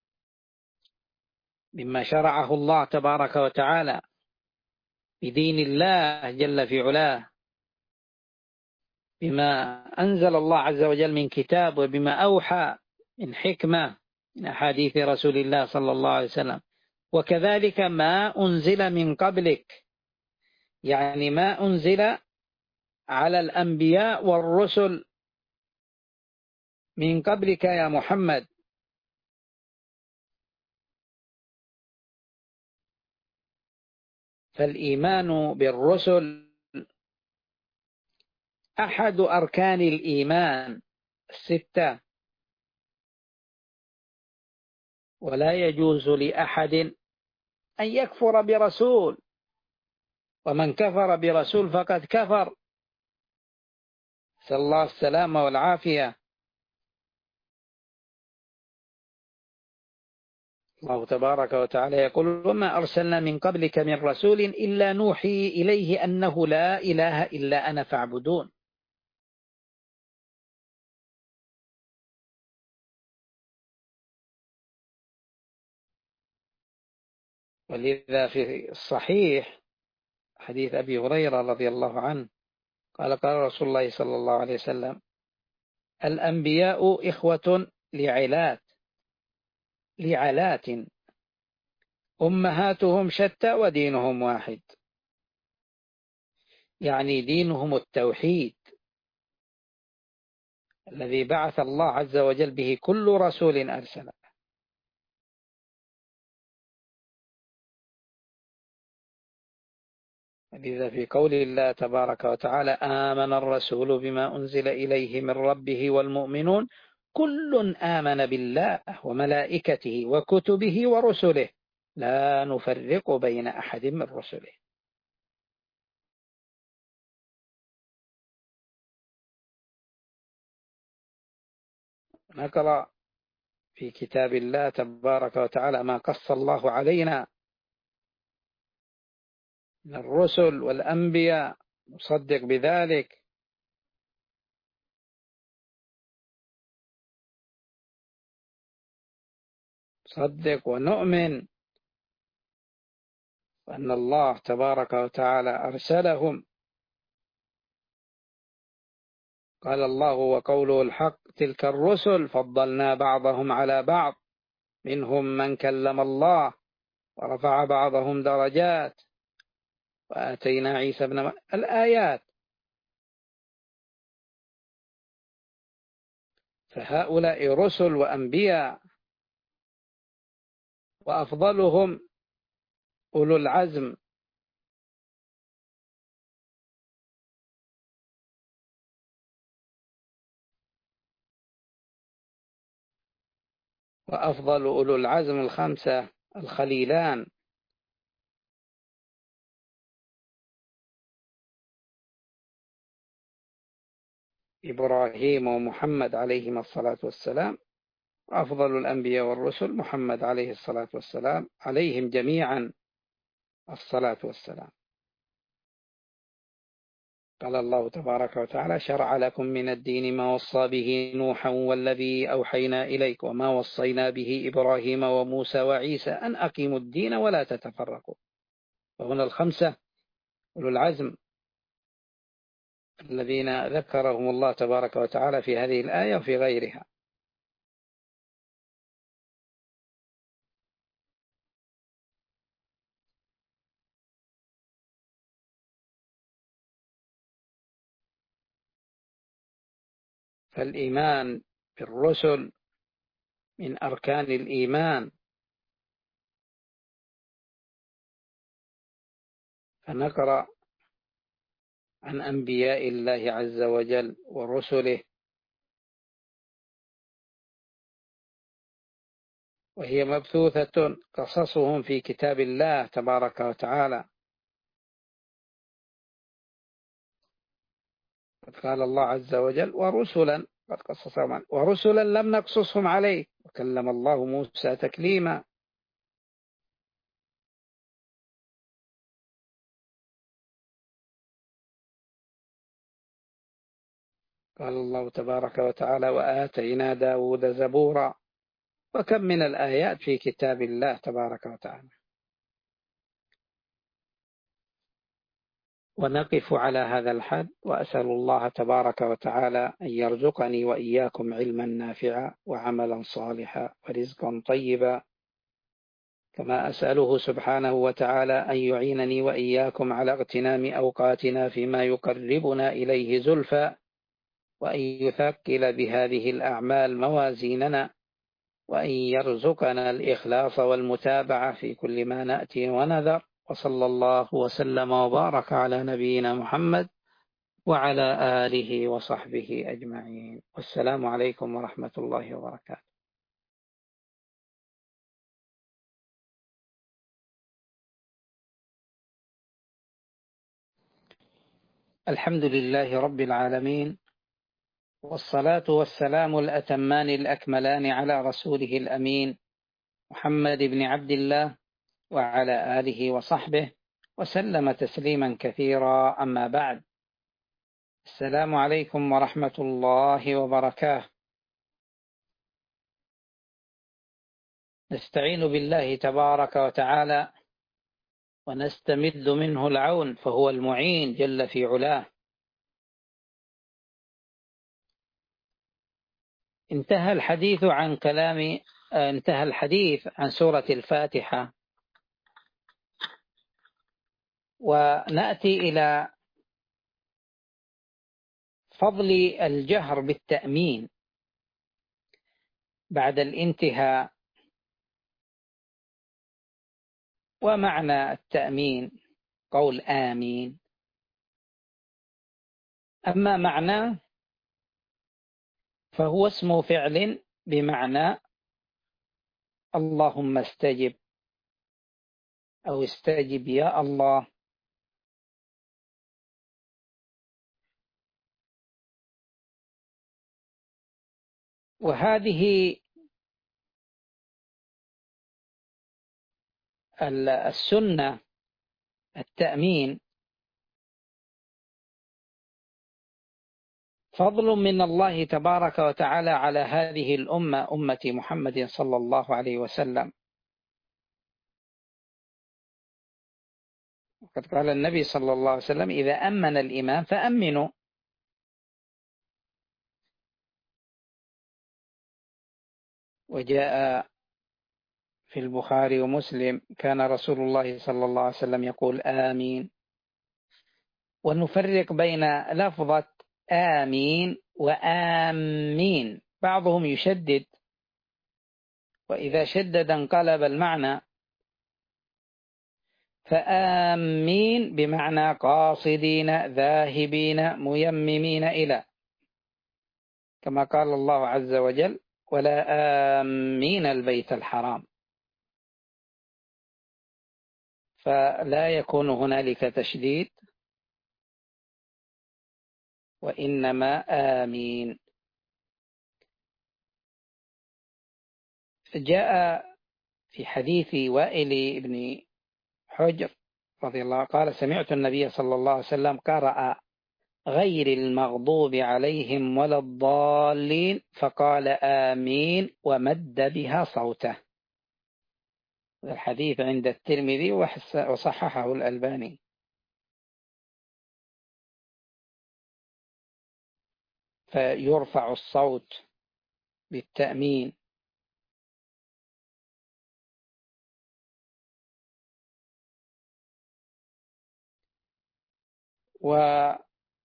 A: مما شرعه الله تبارك وتعالى بدين الله جل في علاه، بما أنزل الله عز وجل من كتاب، وبما أوحى من حكمة من أحاديث رسول الله صلى الله عليه وسلم، وكذلك ما أنزل من قبلك، يعني ما أنزل على الأنبياء والرسل من قبلك يا محمد. فالإيمان بالرسل أحد أركان الإيمان الستة، ولا يجوز لأحد أن يكفر برسول، ومن كفر برسول فقد كفر. نسأل الله السلامة والعافية. الله تبارك وتعالى يقول: وما أرسلنا من قبلك من رسول إلا نوحي إليه أنه لا إله إلا أنا فاعبدون. ولذا في الصحيح حديث أبي هريرة رضي الله عنه قال: قال رسول الله صلى الله عليه وسلم: الأنبياء إخوة لعلات لعلات أمهاتهم شتى ودينهم واحد، يعني دينهم التوحيد الذي بعث الله عز وجل به كل رسول أرسله. لذا في قول الله تبارك وتعالى آمن الرسول بما أنزل إليه من ربه والمؤمنون كل آمن بالله وملائكته وكتبه ورسله لا نفرق بين أحد من رسله. نقرأ في كتاب الله تبارك وتعالى ما قص الله علينا من الرسل والأنبياء، نصدق بذلك. نصدق ونؤمن وأن الله تبارك وتعالى أرسلهم. قال الله وقوله الحق تلك الرسل فضلنا بعضهم على بعض منهم من كلم الله ورفع بعضهم درجات وآتينا عيسى ابن مريم الآيات. فهؤلاء رسل وأنبياء، وأفضلهم أولو العزم. وأفضل أولو العزم الخمسة الخليلان إبراهيم ومحمد عليهما الصلاة والسلام. أفضل الأنبياء والرسل محمد عليه الصلاة والسلام، عليهم جميعا الصلاة والسلام. قال الله تبارك وتعالى شرع لكم من الدين ما وصى به نوحا والذي أوحينا إليك وما وصينا به إبراهيم وموسى وعيسى أن أقيموا الدين ولا تتفرقوا. وهنا الخمسة أولو العزم الذين ذكرهم الله تبارك وتعالى في هذه الآية وفي غيرها. فالإيمان بالرسل من أركان الإيمان. فنقرأ عن أنبياء الله عز وجل ورسله، وهي مبثوثة قصصهم في كتاب الله تبارك وتعالى. قال الله عز وجل ورسلا قد قصصهم ورسلا لم نقصصهم عليك وكلم الله موسى تكليما. قال الله تبارك وتعالى وآتينا داود زبورا. وكم من الآيات في كتاب الله تبارك وتعالى. ونقف على هذا الحد، وأسأل الله تبارك وتعالى أن يرزقني وإياكم علما نافعا وعملا صالحا ورزقا طيبا، كما أسأله سبحانه وتعالى أن يعينني وإياكم على اغتنام أوقاتنا فيما يقربنا إليه زلفى، وأن يثقل بهذه الأعمال موازيننا، وأن يرزقنا الإخلاص والمتابعة في كل ما نأتي ونذر. وصلى الله وسلم وبارك على نبينا محمد وعلى آله وصحبه أجمعين، والسلام عليكم ورحمة الله وبركاته. الحمد لله رب العالمين، والصلاة والسلام الأتمان الأكملان على رسوله الأمين محمد بن عبد الله وعلى آله وصحبه وسلم تسليما كثيرا. أما بعد، السلام عليكم ورحمة الله وبركاته. نستعين بالله تبارك وتعالى ونستمد منه العون، فهو المعين جل في علاه. انتهى الحديث عن كلام انتهى الحديث عن سورة الفاتحة، ونأتي إلى فضل الجهر بالتأمين بعد الانتهاء. ومعنى التأمين قول آمين. أما معناه فهو اسم فعل بمعنى اللهم استجب أو استجب يا الله. وهذه السنة التأمين فضل من الله تبارك وتعالى على هذه الأمة، أمة محمد صلى الله عليه وسلم. وقد قال النبي صلى الله عليه وسلم إذا أمن الإمام فأمنوا. وجاء في البخاري ومسلم كان رسول الله صلى الله عليه وسلم يقول آمين. ونفرق بين لفظة آمين وآمين، بعضهم يشدد، وإذا شدد انقلب المعنى، فآمين بمعنى قاصدين ذاهبين ميممين إلى، كما قال الله عز وجل ولا آمين البيت الحرام، فلا يكون هنالك تشديد، وإنما آمين. جاء في حديث وائل بن حجر رضي الله قال سمعت النبي صلى الله عليه وسلم قرأ غير المغضوب عليهم ولا الضالين فقال آمين ومد بها صوته. الحديث عند الترمذي وصححه الألباني. فيرفع الصوت بالتأمين. وورد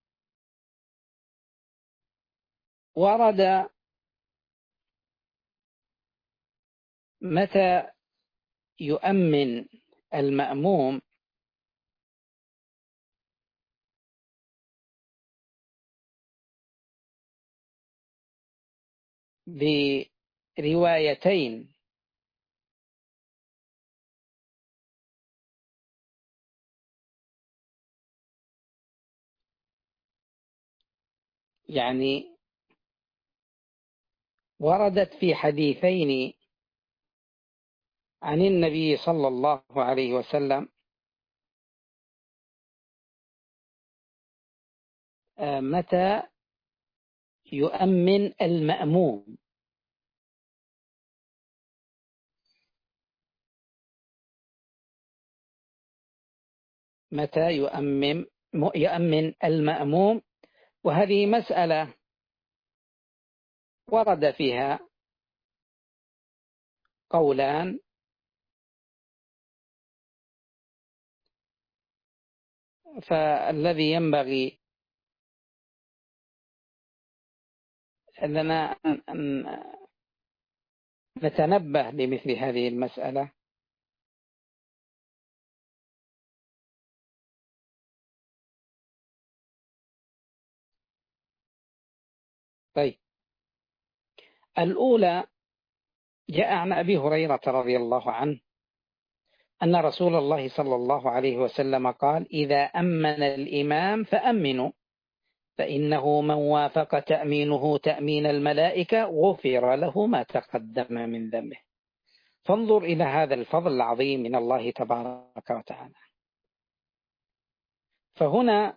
A: متى يؤمن المأموم بروايتين، يعني وردت في حديثين عن النبي صلى الله عليه وسلم متى يؤمن المأموم. متى يؤمن يؤمن المأموم، وهذه مسألة ورد فيها قولان، فالذي ينبغي لنا أن نتنبه لمثل هذه المسألة. طيب، الأولى جاء عن أبي هريرة رضي الله عنه أن رسول الله صلى الله عليه وسلم قال إذا أمن الإمام فأمنوا فإنه من وافق تأمينه تأمين الملائكة غفر له ما تقدم من ذنبه. فانظر إلى هذا الفضل العظيم من الله تبارك وتعالى. فهنا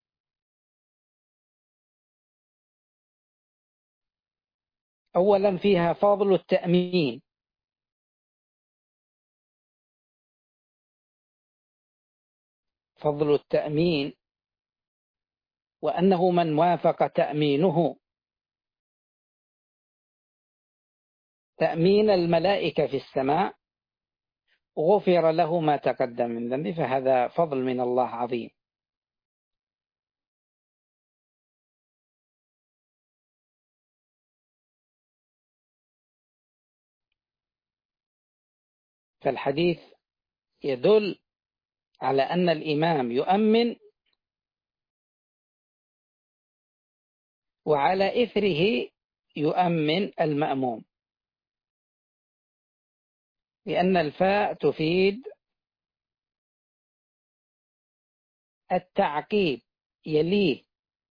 A: أولا فيها فضل التأمين، فضل التأمين، وأنه من وافق تأمينه تأمين الملائكة في السماء غفر له ما تقدم من ذنبه، فهذا فضل من الله عظيم. فالحديث يدل على أن الإمام يؤمن وعلى إثره يؤمن المأموم، لأن الفاء تفيد التعقيب يليه.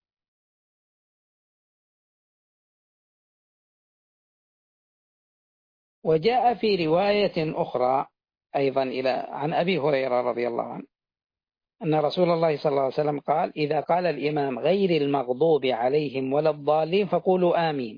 A: وجاء في رواية أخرى أيضا إلى عن أبي هريرة رضي الله عنه أن رسول الله صلى الله عليه وسلم قال: إذا قال الإمام غير المغضوب عليهم ولا الضالين فقولوا آمين.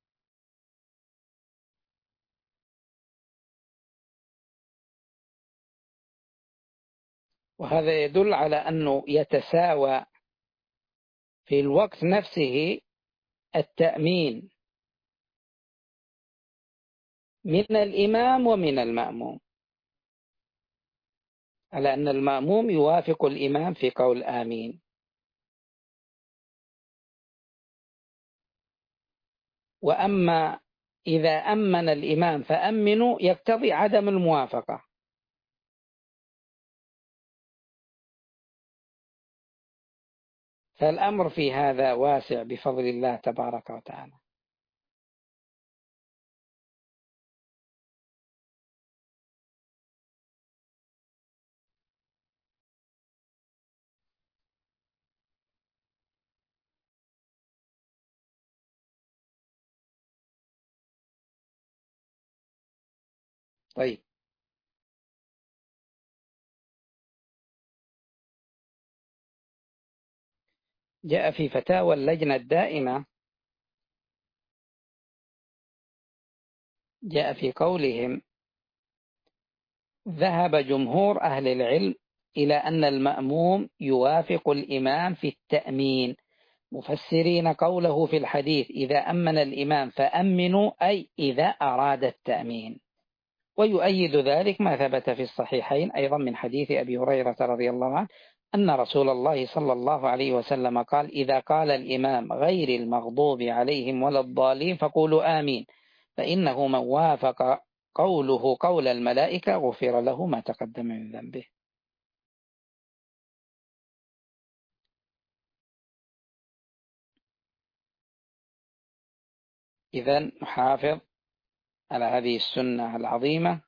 A: وهذا يدل على أنه يتساوى في الوقت نفسه التأمين من الإمام ومن المأموم، على أن المأموم يوافق الإمام في قول آمين. وأما إذا أمن الإمام فأمنوا يقتضي عدم الموافقة. فالأمر في هذا واسع بفضل الله تبارك وتعالى. طيب، جاء في فتاوى اللجنة الدائمة، جاء في قولهم: ذهب جمهور أهل العلم إلى أن المأموم يوافق الإمام في التأمين، مفسرين قوله في الحديث: إذا أمن الإمام فأمنوا، أي إذا أراد التأمين. ويؤيد ذلك ما ثبت في الصحيحين أيضا من حديث أبي هريرة رضي الله عنه أن رسول الله صلى الله عليه وسلم قال: إذا قال الإمام غير المغضوب عليهم ولا الضالين فقولوا آمين، فإنه من وافق قوله قول الملائكة غفر له ما تقدم من ذنبه. إذن نحافظ على هذه السنة العظيمة.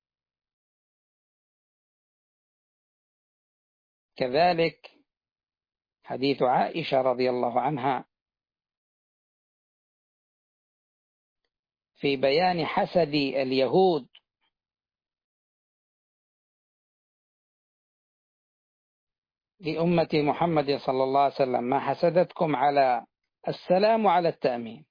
A: كذلك حديث عائشة رضي الله عنها في بيان حسد اليهود لأمة محمد صلى الله عليه وسلم: ما حسدتكم على السلام وعلى التأمين.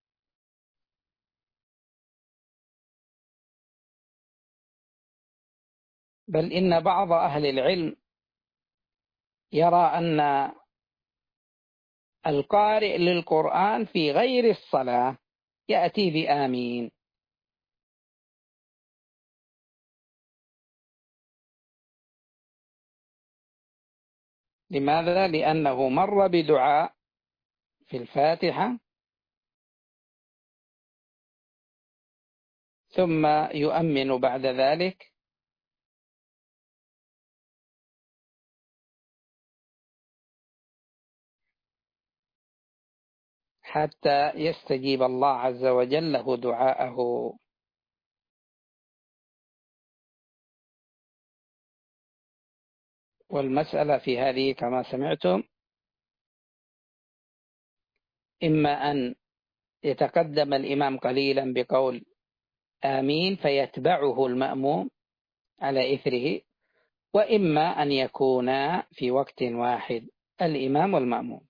A: بل إن بعض أهل العلم يرى أن القارئ للقرآن في غير الصلاة يأتي بآمين. لماذا؟ لأنه مر بدعاء في الفاتحة ثم يؤمن بعد ذلك، حتى يستجيب الله عز وجل له دعاءه. والمسألة في هذه كما سمعتم إما أن يتقدم الإمام قليلا بقول آمين فيتبعه المأموم على إثره، وإما أن يكونا في وقت واحد الإمام والمأموم.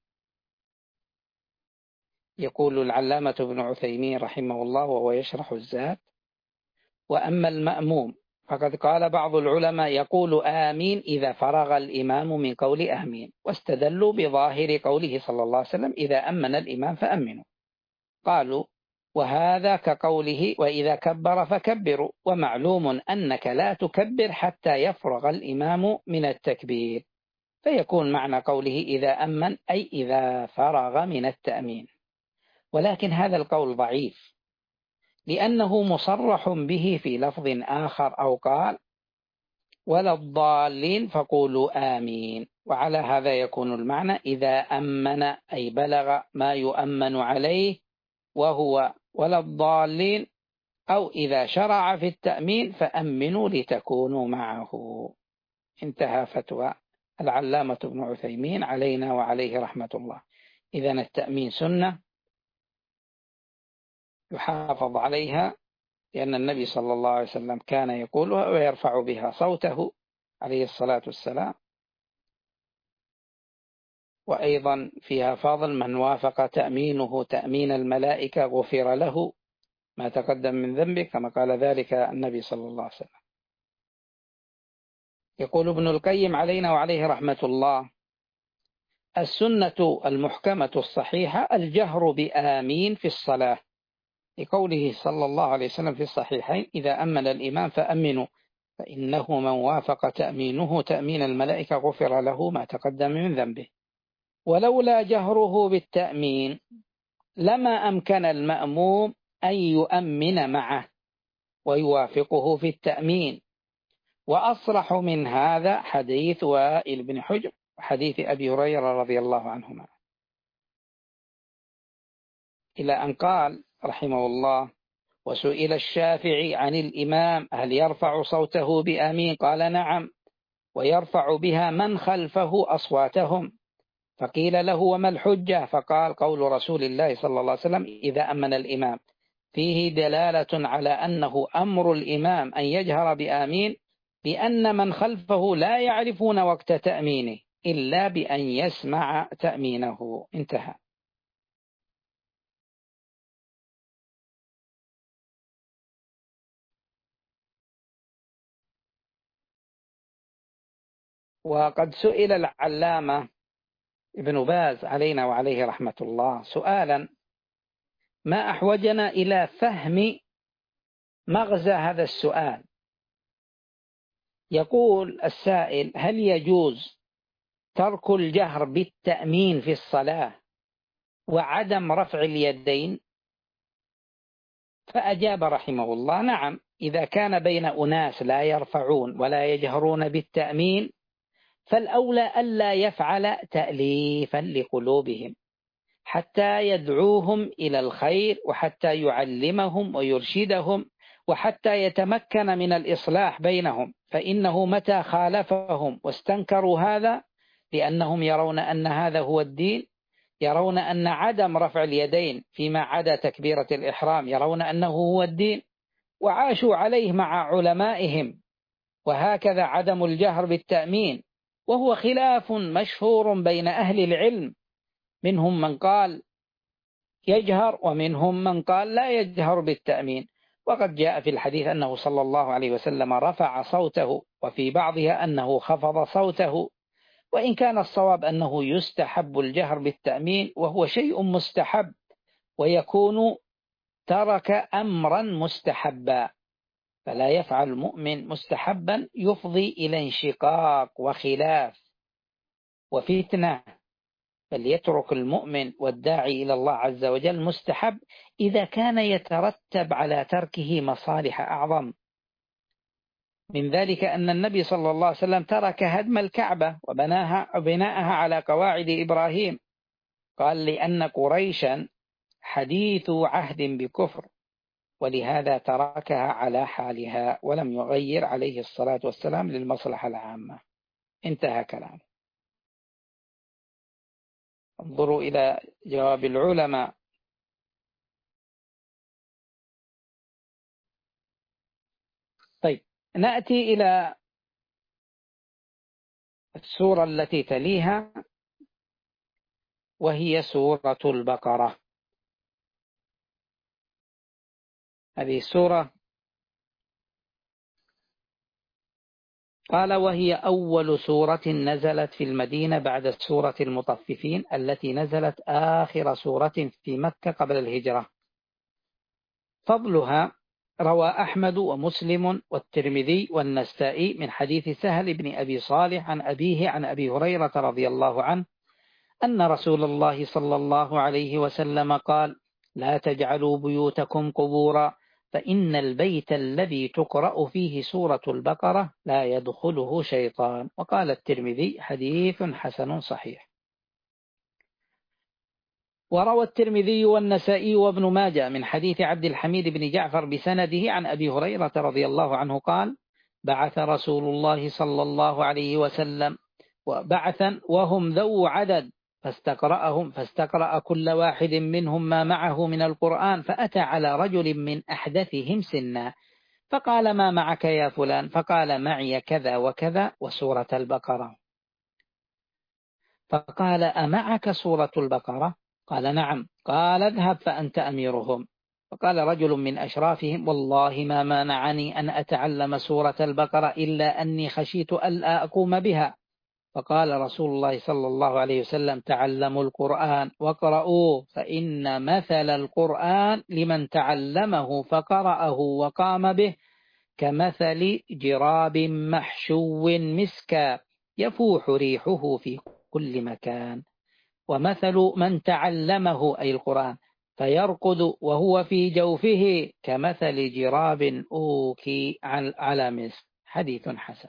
A: يقول العلامة ابن عثيمين رحمه الله وهو يشرح الزاد: وأما المأموم فقد قال بعض العلماء يقول آمين إذا فرغ الإمام من قول آمين، واستدلوا بظاهر قوله صلى الله عليه وسلم: إذا أمن الإمام فأمنوا. قالوا: وهذا كقوله: وإذا كبر فكبروا، ومعلوم أنك لا تكبر حتى يفرغ الإمام من التكبير، فيكون معنى قوله إذا أمن أي إذا فرغ من التأمين. ولكن هذا القول ضعيف، لأنه مصرح به في لفظ آخر، أو قال: ولا الضالين فقولوا آمين. وعلى هذا يكون المعنى إذا أمن أي بلغ ما يؤمن عليه وهو ولا الضالين، أو إذا شرع في التأمين فأمنوا لتكونوا معه. انتهى فتوى العلامة ابن عثيمين علينا وعليه رحمة الله. إذن التأمين سنة يحافظ عليها، لأن النبي صلى الله عليه وسلم كان يقولها ويرفع بها صوته عليه الصلاة والسلام. وأيضا فيها فاضل من وافق تأمينه تأمين الملائكة غفر له ما تقدم من ذنبه، كما قال ذلك النبي صلى الله عليه وسلم. يقول ابن القيم علينا وعليه رحمة الله: السنة المحكمة الصحيحة الجهر بآمين في الصلاة، لقوله صلى الله عليه وسلم في الصحيحين: إذا أمن الإمام فأمنوا فإنه من وافق تأمينه تأمين الملائكة غفر له ما تقدم من ذنبه. ولولا جهره بالتأمين لما أمكن المأموم أن يؤمن معه ويوافقه في التأمين. وأصرح من هذا حديث وائل بن حجر وحديث أبي هريرة رضي الله عنهما، إلى أن قال رحمه الله: وسئل الشافعي عن الإمام هل يرفع صوته بآمين؟ قال: نعم، ويرفع بها من خلفه أصواتهم. فقيل له: وما الحجة؟ فقال: قول رسول الله صلى الله عليه وسلم: إذا أمن الإمام، فيه دلالة على أنه أمر الإمام أن يجهر بآمين، بأن من خلفه لا يعرفون وقت تأمينه إلا بأن يسمع تأمينه. انتهى. وقد سئل العلامة ابن باز علينا وعليه رحمة الله سؤالا ما أحوجنا إلى فهم مغزى هذا السؤال. يقول السائل: هل يجوز ترك الجهر بالتأمين في الصلاة وعدم رفع اليدين؟ فأجاب رحمه الله: نعم، إذا كان بين أناس لا يرفعون ولا يجهرون بالتأمين فالأولى ألا يفعل تأليفا لقلوبهم حتى يدعوهم إلى الخير، وحتى يعلمهم ويرشدهم، وحتى يتمكن من الإصلاح بينهم. فإنه متى خالفهم واستنكروا هذا لأنهم يرون أن هذا هو الدين، يرون أن عدم رفع اليدين فيما عدا تكبيرة الإحرام يرون أنه هو الدين، وعاشوا عليه مع علمائهم. وهكذا عدم الجهر بالتأمين، وهو خلاف مشهور بين أهل العلم، منهم من قال يجهر ومنهم من قال لا يجهر بالتأمين. وقد جاء في الحديث أنه صلى الله عليه وسلم رفع صوته، وفي بعضها أنه خفض صوته. وإن كان الصواب أنه يستحب الجهر بالتأمين، وهو شيء مستحب، ويكون ترك أمرا مستحبا، فلا يفعل المؤمن مستحبا يفضي إلى انشقاق وخلاف وفتنة، بل يترك المؤمن والداعي إلى الله عز وجل مستحب إذا كان يترتب على تركه مصالح أعظم. من ذلك أن النبي صلى الله عليه وسلم ترك هدم الكعبة وبناها وبناءها على قواعد إبراهيم، قال: لأن قريشا حديث عهد بكفر، ولهذا تركها على حالها ولم يغير عليه الصلاة والسلام للمصلحة العامة. انتهى كلامه. انظروا إلى جواب العلماء. طيب، نأتي إلى السورة التي تليها، وهي سورة البقرة. هذه السورة قال: وهي أول سورة نزلت في المدينة بعد سورة المطففين التي نزلت آخر سورة في مكة قبل الهجرة. فضلها: روى أحمد ومسلم والترمذي والنسائي من حديث سهل بن أبي صالح عن أبيه عن أبي هريرة رضي الله عنه أن رسول الله صلى الله عليه وسلم قال: لا تجعلوا بيوتكم قبورا، فإن البيت الذي تقرأ فيه سورة البقرة لا يدخله شيطان. وقال الترمذي حديث حسن صحيح. وروى الترمذي والنسائي وابن ماجه من حديث عبد الحميد بن جعفر بسنده عن أبي هريرة رضي الله عنه قال: بعث رسول الله صلى الله عليه وسلم وبعثا وهم ذو عدد، فاستقرأهم فاستقرأ كل واحد منهم ما معه من القرآن، فأتى على رجل من أحدثهم سنا فقال: ما معك يا فلان؟ فقال: معي كذا وكذا وسورة البقرة. فقال: أمعك سورة البقرة؟ قال: نعم. قال: اذهب فأنت أميرهم. فقال رجل من أشرافهم: والله ما مانعني أن أتعلم سورة البقرة إلا أني خشيت ألا أقوم بها. فقال رسول الله صلى الله عليه وسلم: تعلموا القرآن واقرؤوه، فإن مثل القرآن لمن تعلمه فقرأه وقام به كمثل جراب محشو مسكا يفوح ريحه في كل مكان، ومثل من تعلمه أي القرآن فيرقد وهو في جوفه كمثل جراب أوكي على مسك. حديث حسن.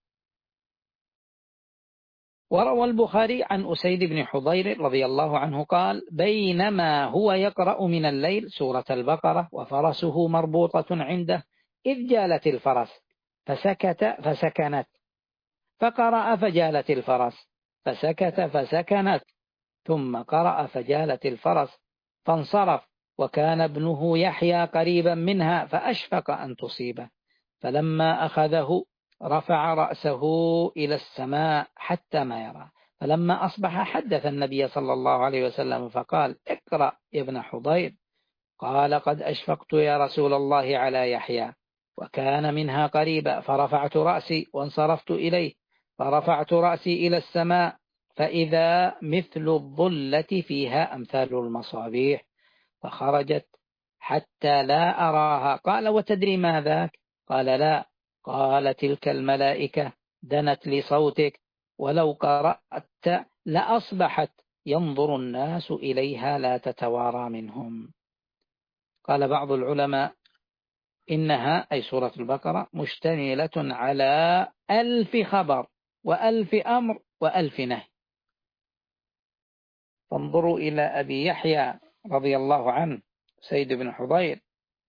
A: وروى البخاري عن أسيد بن حضير رضي الله عنه قال: بينما هو يقرأ من الليل سورة البقرة وفرسه مربوطة عنده إذ جالت الفرس فسكت فسكنت، فقرأ فجالت الفرس فسكت فسكنت، ثم قرأ فجالت الفرس فانصرف، وكان ابنه يحيى قريبا منها فأشفق أن تصيبه، فلما أخذه رفع رأسه إلى السماء حتى ما يرى، فلما أصبح حدث النبي صلى الله عليه وسلم فقال: اقرأ يا ابن حضير. قال: قد أشفقت يا رسول الله على يحيى، وكان منها قريبا، فرفعت رأسي وانصرفت إليه، فرفعت رأسي إلى السماء فإذا مثل الظلة فيها أمثال المصابيح، فخرجت حتى لا أراها. قال: وتدري ما ذاك؟ قال: لا. قال: تلك الملائكة دنت لصوتك، ولو قرأت لأصبحت ينظر الناس إليها لا تتوارى منهم. قال بعض العلماء: إنها أي سورة البقرة مشتملة على ألف خبر وألف أمر وألف نهي. فانظروا إلى أبي يحيى رضي الله عنه سيد بن حضير،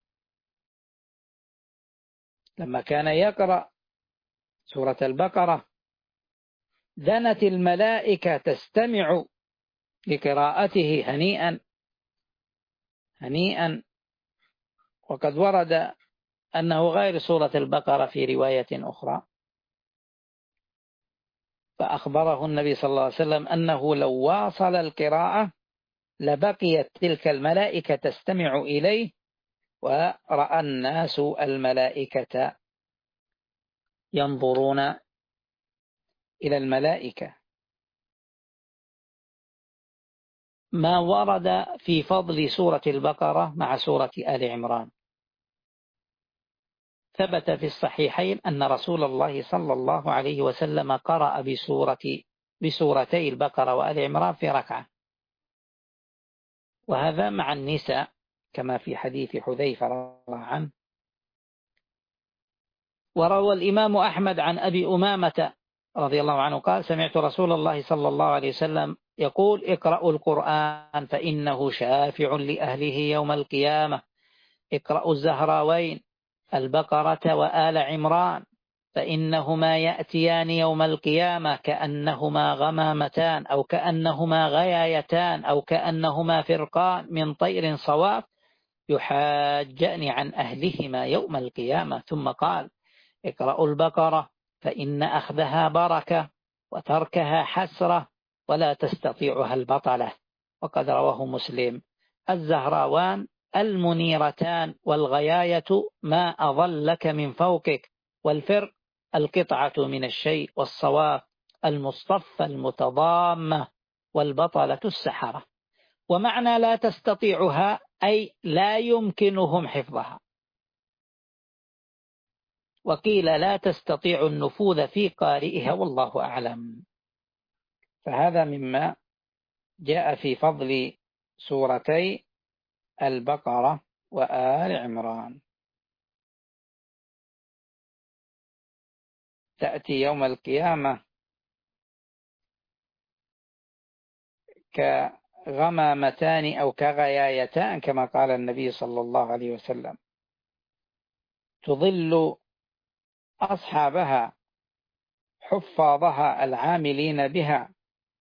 A: لما كان يقرأ سورة البقرة دنت الملائكة تستمع لقراءته هنيئا هنيئا. وقد ورد أنه غير سورة البقرة في رواية أخرى، فأخبره النبي صلى الله عليه وسلم أنه لو واصل القراءة لبقيت تلك الملائكة تستمع إليه، ورأى الناس الملائكة ينظرون إلى الملائكة. ما ورد في فضل سورة البقرة مع سورة آل عمران: ثبت في الصحيحين أن رسول الله صلى الله عليه وسلم قرأ بسورة بسورتي البقرة وآل عمران في ركعة، وهذا مع النساء كما في حديث حذيفة رضي الله عنه. وروى الإمام أحمد عن أبي أمامة رضي الله عنه قال: سمعت رسول الله صلى الله عليه وسلم يقول: اقرأوا القرآن فإنه شافع لأهله يوم القيامة. اقرأوا الزهراوين البقرة وآل عمران فإنهما يأتيان يوم القيامة كأنهما غمامتان أو كأنهما غيايتان أو كأنهما فرقان من طير صواف يحاجان عن أهلهما يوم القيامة. ثم قال: اقرأوا البقرة فإن أخذها بركة وتركها حسرة ولا تستطيعها البطلة. وقد رواه مسلم: الزهراوان المنيرتان، والغياية ما أظلك من فوقك، والفرق القطعة من الشيء، والصواف المصطفى المتضامة، والبطلة السحرة. ومعنى لا تستطيعها أي لا يمكنهم حفظها، وقيل لا تستطيع النفوذ في قارئها، والله أعلم. فهذا مما جاء في فضل سورتي البقرة وآل عمران. تأتي يوم القيامة كغمامتان أو كغيايتان كما قال النبي صلى الله عليه وسلم، تظل أصحابها حفاظها العاملين بها.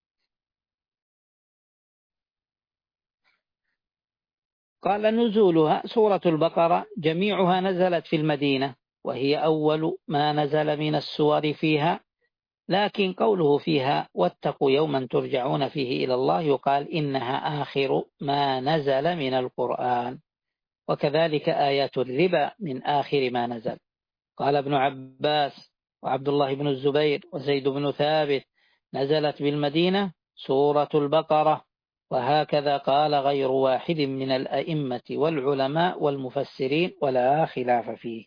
A: قال نزولها سورة البقرة جميعها نزلت في المدينة، وهي أول ما نزل من السور فيها، لكن قوله فيها واتقوا يوما ترجعون فيه إلى الله يقال إنها آخر ما نزل من القرآن. وكذلك آيات الربا من آخر ما نزل. قال ابن عباس وعبد الله بن الزبير وزيد بن ثابت نزلت بالمدينة سورة البقرة، وهكذا قال غير واحد من الأئمة والعلماء والمفسرين ولا خلاف فيه.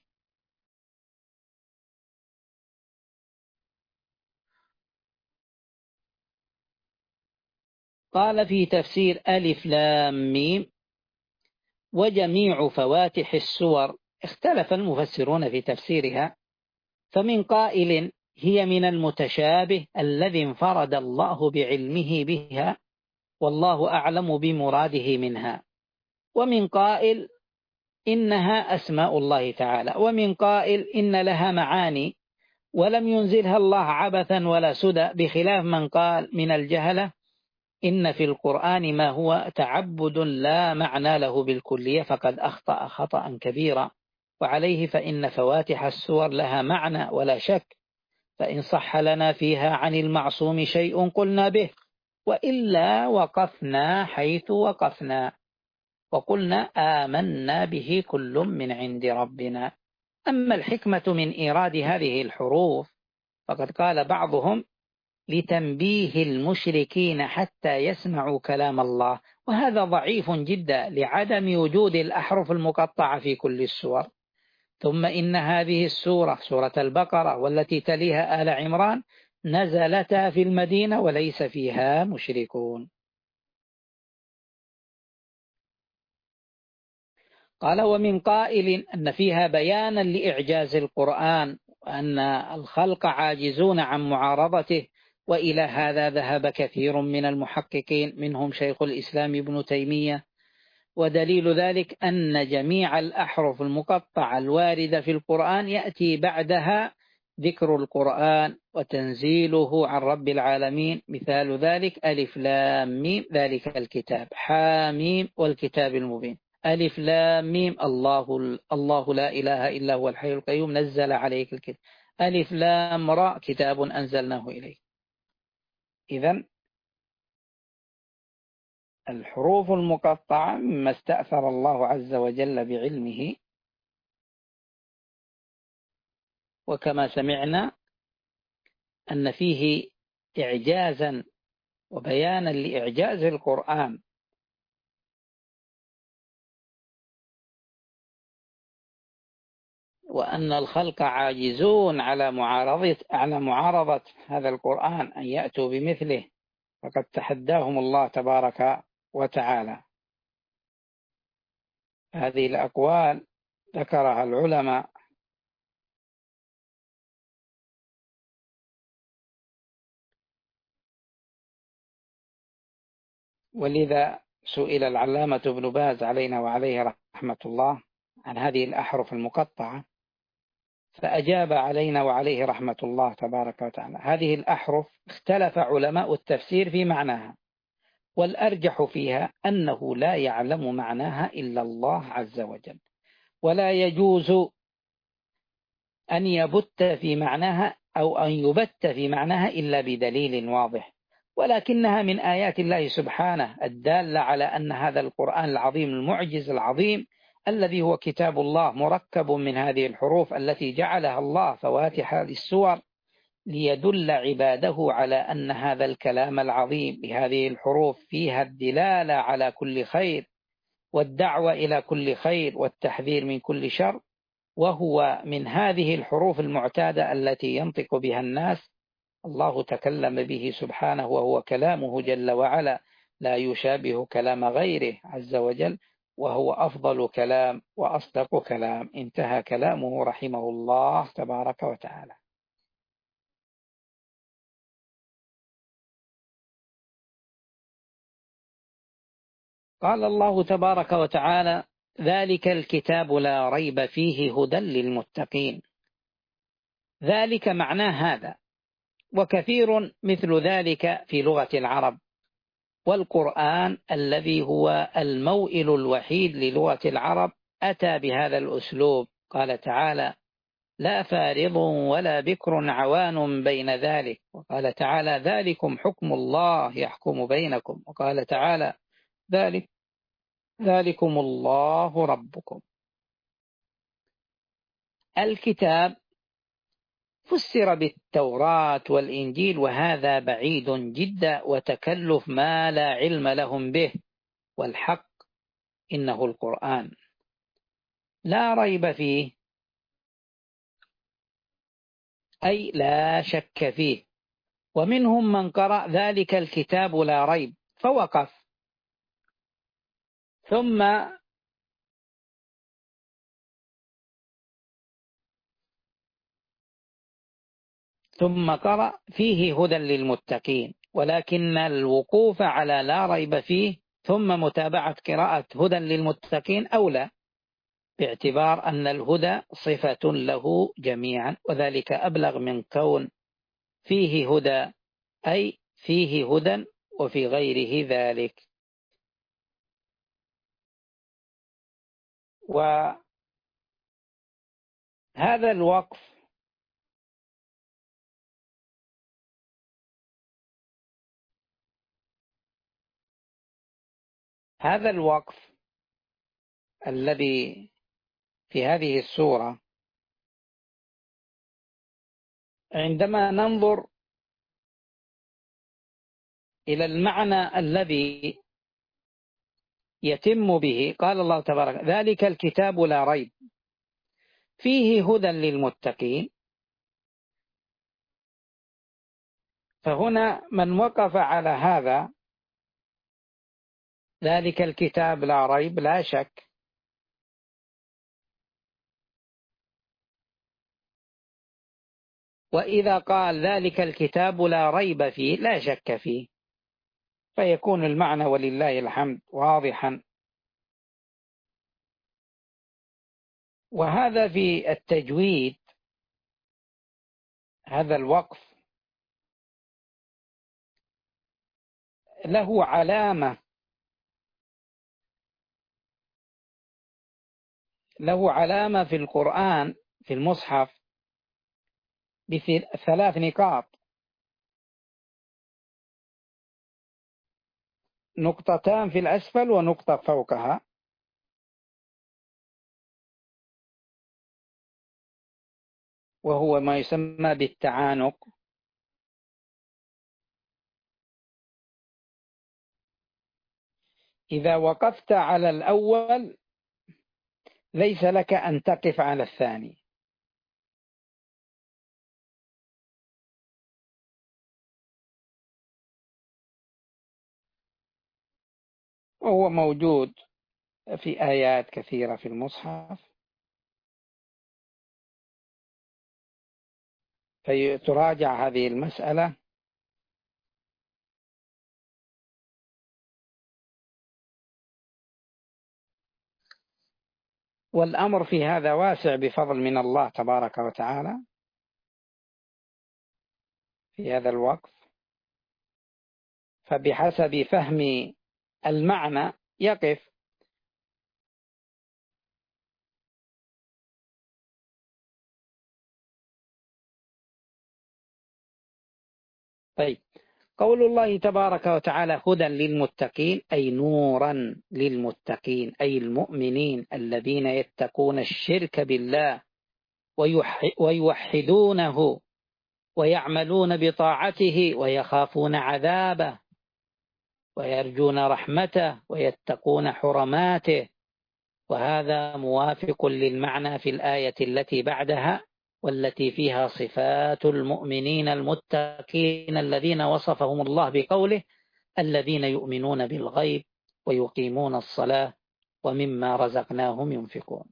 A: قال في تفسير ألف لام ميم وجميع فواتح السور اختلف المفسرون في تفسيرها، فمن قائل هي من المتشابه الذي انفرد الله بعلمه بها والله أعلم بمراده منها، ومن قائل إنها أسماء الله تعالى، ومن قائل إن لها معاني ولم ينزلها الله عبثا ولا سدى، بخلاف من قال من الجهلة إن في القرآن ما هو تعبد لا معنى له بالكلية فقد أخطأ خطأ كبيرا. وعليه فإن فواتح السور لها معنى ولا شك، فإن صح لنا فيها عن المعصوم شيء قلنا به، وإلا وقفنا حيث وقفنا وقلنا آمنا به كل من عند ربنا. أما الحكمة من إيراد هذه الحروف فقد قال بعضهم لتنبيه المشركين حتى يسمعوا كلام الله، وهذا ضعيف جدا لعدم وجود الأحرف المقطعة في كل السور. ثم إن هذه السورة سورة البقرة والتي تليها آل عمران نزلتا في المدينة وليس فيها مشركون. قال ومن قائل أن فيها بيانا لإعجاز القرآن وأن الخلق عاجزون عن معارضته، وإلى هذا ذهب كثير من المحققين منهم شيخ الإسلام ابن تيمية. ودليل ذلك أن جميع الأحرف المقطعة الواردة في القرآن يأتي بعدها ذكر القرآن وتنزيله عن رب العالمين. مثال ذلك ألف لام ميم ذلك الكتاب، حاميم والكتاب المبين، ألف لام ميم الله الله لا إله إلا هو الحي القيوم نزل عليك الكتاب، ألف لام را كتاب أنزلناه إليك. إذن الحروف المقطعة مما استأثر الله عز وجل بعلمه، وكما سمعنا أن فيه إعجازا وبيانا لإعجاز القرآن، وأن الخلق عاجزون على معارضة على معارضة هذا القرآن أن يأتوا بمثله، فقد تحداهم الله تبارك وتعالى. هذه الأقوال ذكرها العلماء، ولذا سئل العلامة ابن باز علينا وعليه رحمة الله عن هذه الأحرف المقطعة، فأجاب علينا وعليه رحمة الله تبارك وتعالى هذه الأحرف اختلف علماء التفسير في معناها، والأرجح فيها أنه لا يعلم معناها إلا الله عز وجل، ولا يجوز أن يبت في معناها أو أن يبت في معناها إلا بدليل واضح، ولكنها من آيات الله سبحانه الدالة على أن هذا القرآن العظيم المعجز العظيم الذي هو كتاب الله مركب من هذه الحروف التي جعلها الله فواتح للسور ليدل عباده على أن هذا الكلام العظيم بهذه الحروف فيها الدلالة على كل خير والدعوة إلى كل خير والتحذير من كل شر، وهو من هذه الحروف المعتادة التي ينطق بها الناس. الله تكلم به سبحانه وهو كلامه جل وعلا لا يشابه كلام غيره عز وجل، وهو أفضل كلام وأصدق كلام. انتهى كلامه رحمه الله تبارك وتعالى. قال الله تبارك وتعالى: ذلك الكتاب لا ريب فيه هدى للمتقين. ذلك معناه هذا، وكثير مثل ذلك في لغة العرب، والقرآن الذي هو الموئل الوحيد للغة العرب أتى بهذا الأسلوب. قال تعالى: لا فارض ولا بكر عوان بين ذلك. وقال تعالى: ذلكم حكم الله يحكم بينكم. وقال تعالى: ذلك ذلكم الله ربكم. الكتاب فسر بالتوراة والإنجيل، وهذا بعيد جدا وتكلف ما لا علم لهم به، والحق إنه القرآن لا ريب فيه، أي لا شك فيه. ومنهم من قرأ ذلك الكتاب لا ريب فوقف، ثم ثم قرأ فيه هدى للمتقين، ولكن الوقوف على لا ريب فيه ثم متابعة قراءة هدى للمتقين أولى، باعتبار أن الهدى صفة له جميعا، وذلك أبلغ من كون فيه هدى، أي فيه هدى وفي غيره ذلك. وهذا الوقف هذا الوقف الذي في هذه السورة، عندما ننظر إلى المعنى الذي يتم به، قال الله تبارك: ذلك الكتاب لا ريب فيه هدى للمتقين. فهنا من وقف على هذا، ذلك الكتاب لا ريب لا شك، وإذا قال ذلك الكتاب لا ريب فيه لا شك فيه، فيكون المعنى ولله الحمد واضحا. وهذا في التجويد، هذا الوقف له علامة له علامة في القرآن في المصحف بثلاث نقاط: نقطتان في الأسفل ونقطة فوقها، وهو ما يسمى بالتعانق. إذا وقفت على الأول ليس لك أن تقف على الثاني، وهو موجود في آيات كثيرة في المصحف، فتراجع هذه المسألة. والأمر في هذا واسع بفضل من الله تبارك وتعالى في هذا الوقف، فبحسب فهم المعنى يقف. طيب، قول الله تبارك وتعالى هدى للمتقين، أي نورا للمتقين، أي المؤمنين الذين يتقون الشرك بالله ويوحدونه ويعملون بطاعته ويخافون عذابه ويرجون رحمته ويتقون حرماته. وهذا موافق للمعنى في الآية التي بعدها، والتي فيها صفات المؤمنين المتقين الذين وصفهم الله بقوله: الذين يؤمنون بالغيب ويقيمون الصلاة ومما رزقناهم ينفقون.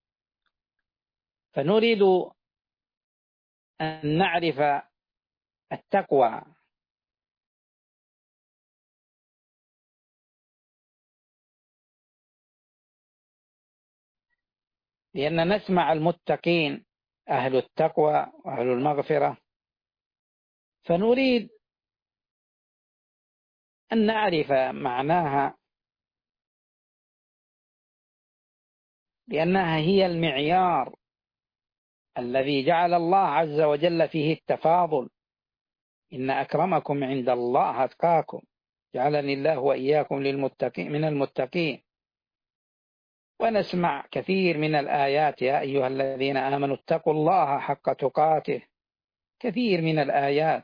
A: فنريد أن نعرف التقوى لأن نسمع المتقين أهل التقوى وأهل المغفرة، فنريد أن نعرف معناها، لأنها هي المعيار الذي جعل الله عز وجل فيه التفاضل. إن أكرمكم عند الله أتقاكم، جعلني الله وإياكم للمتقين من المتقين. ونسمع كثير من الآيات: يا أيها الذين آمنوا اتقوا الله حق تقاته، كثير من الآيات.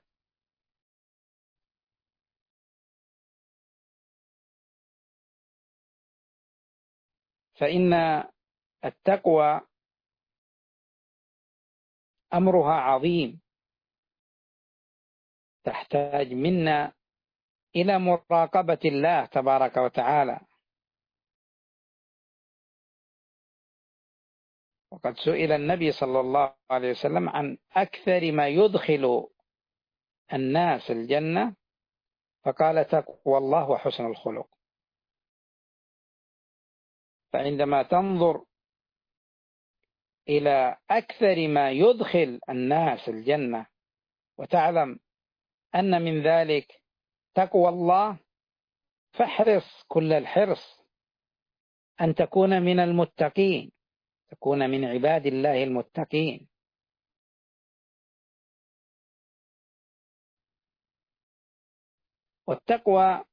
A: فإن التقوى أمرها عظيم، تحتاج منا إلى مراقبة الله تبارك وتعالى. وقد سئل النبي صلى الله عليه وسلم عن أكثر ما يدخل الناس الجنة، فقال: تقوى الله وحسن الخلق. فعندما تنظر إلى أكثر ما يدخل الناس الجنة وتعلم أن من ذلك تقوى الله، فاحرص كل الحرص أن تكون من المتقين، تكون من عباد الله المتقين. والتقوى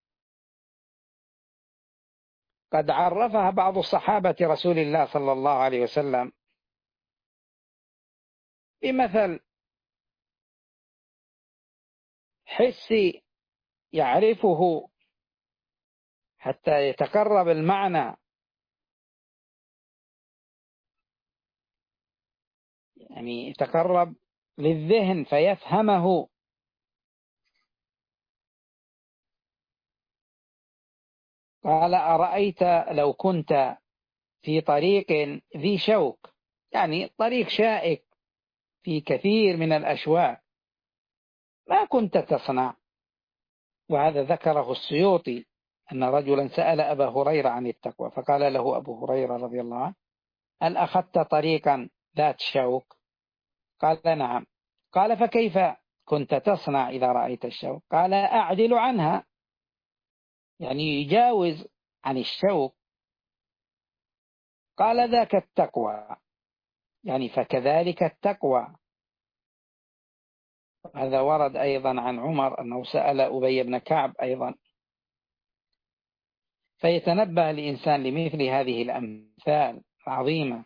A: قد عرفها بعض صحابة رسول الله صلى الله عليه وسلم بمثل حسي يعرفه حتى يتقرب المعنى، يعني يتقرب للذهن فيفهمه. قال: أرأيت لو كنت في طريق ذي شوك، يعني طريق شائك في كثير من الأشواك، ما كنت تصنع؟ وهذا ذكره السيوطي، أن رجلا سأل أبا هريرة عن التقوى، فقال له أبو هريرة رضي الله عنه: هل أخذت طريقا ذات شوك؟ قال: نعم. قال: فكيف كنت تصنع إذا رأيت الشوك؟ قال: أعدل عنها، يعني يجاوز عن الشوك. قال: ذاك التقوى، يعني فكذلك التقوى. هذا ورد أيضا عن عمر أنه سأل أبي بن كعب أيضا. فيتنبه الإنسان لمثل هذه الأمثال العظيمة.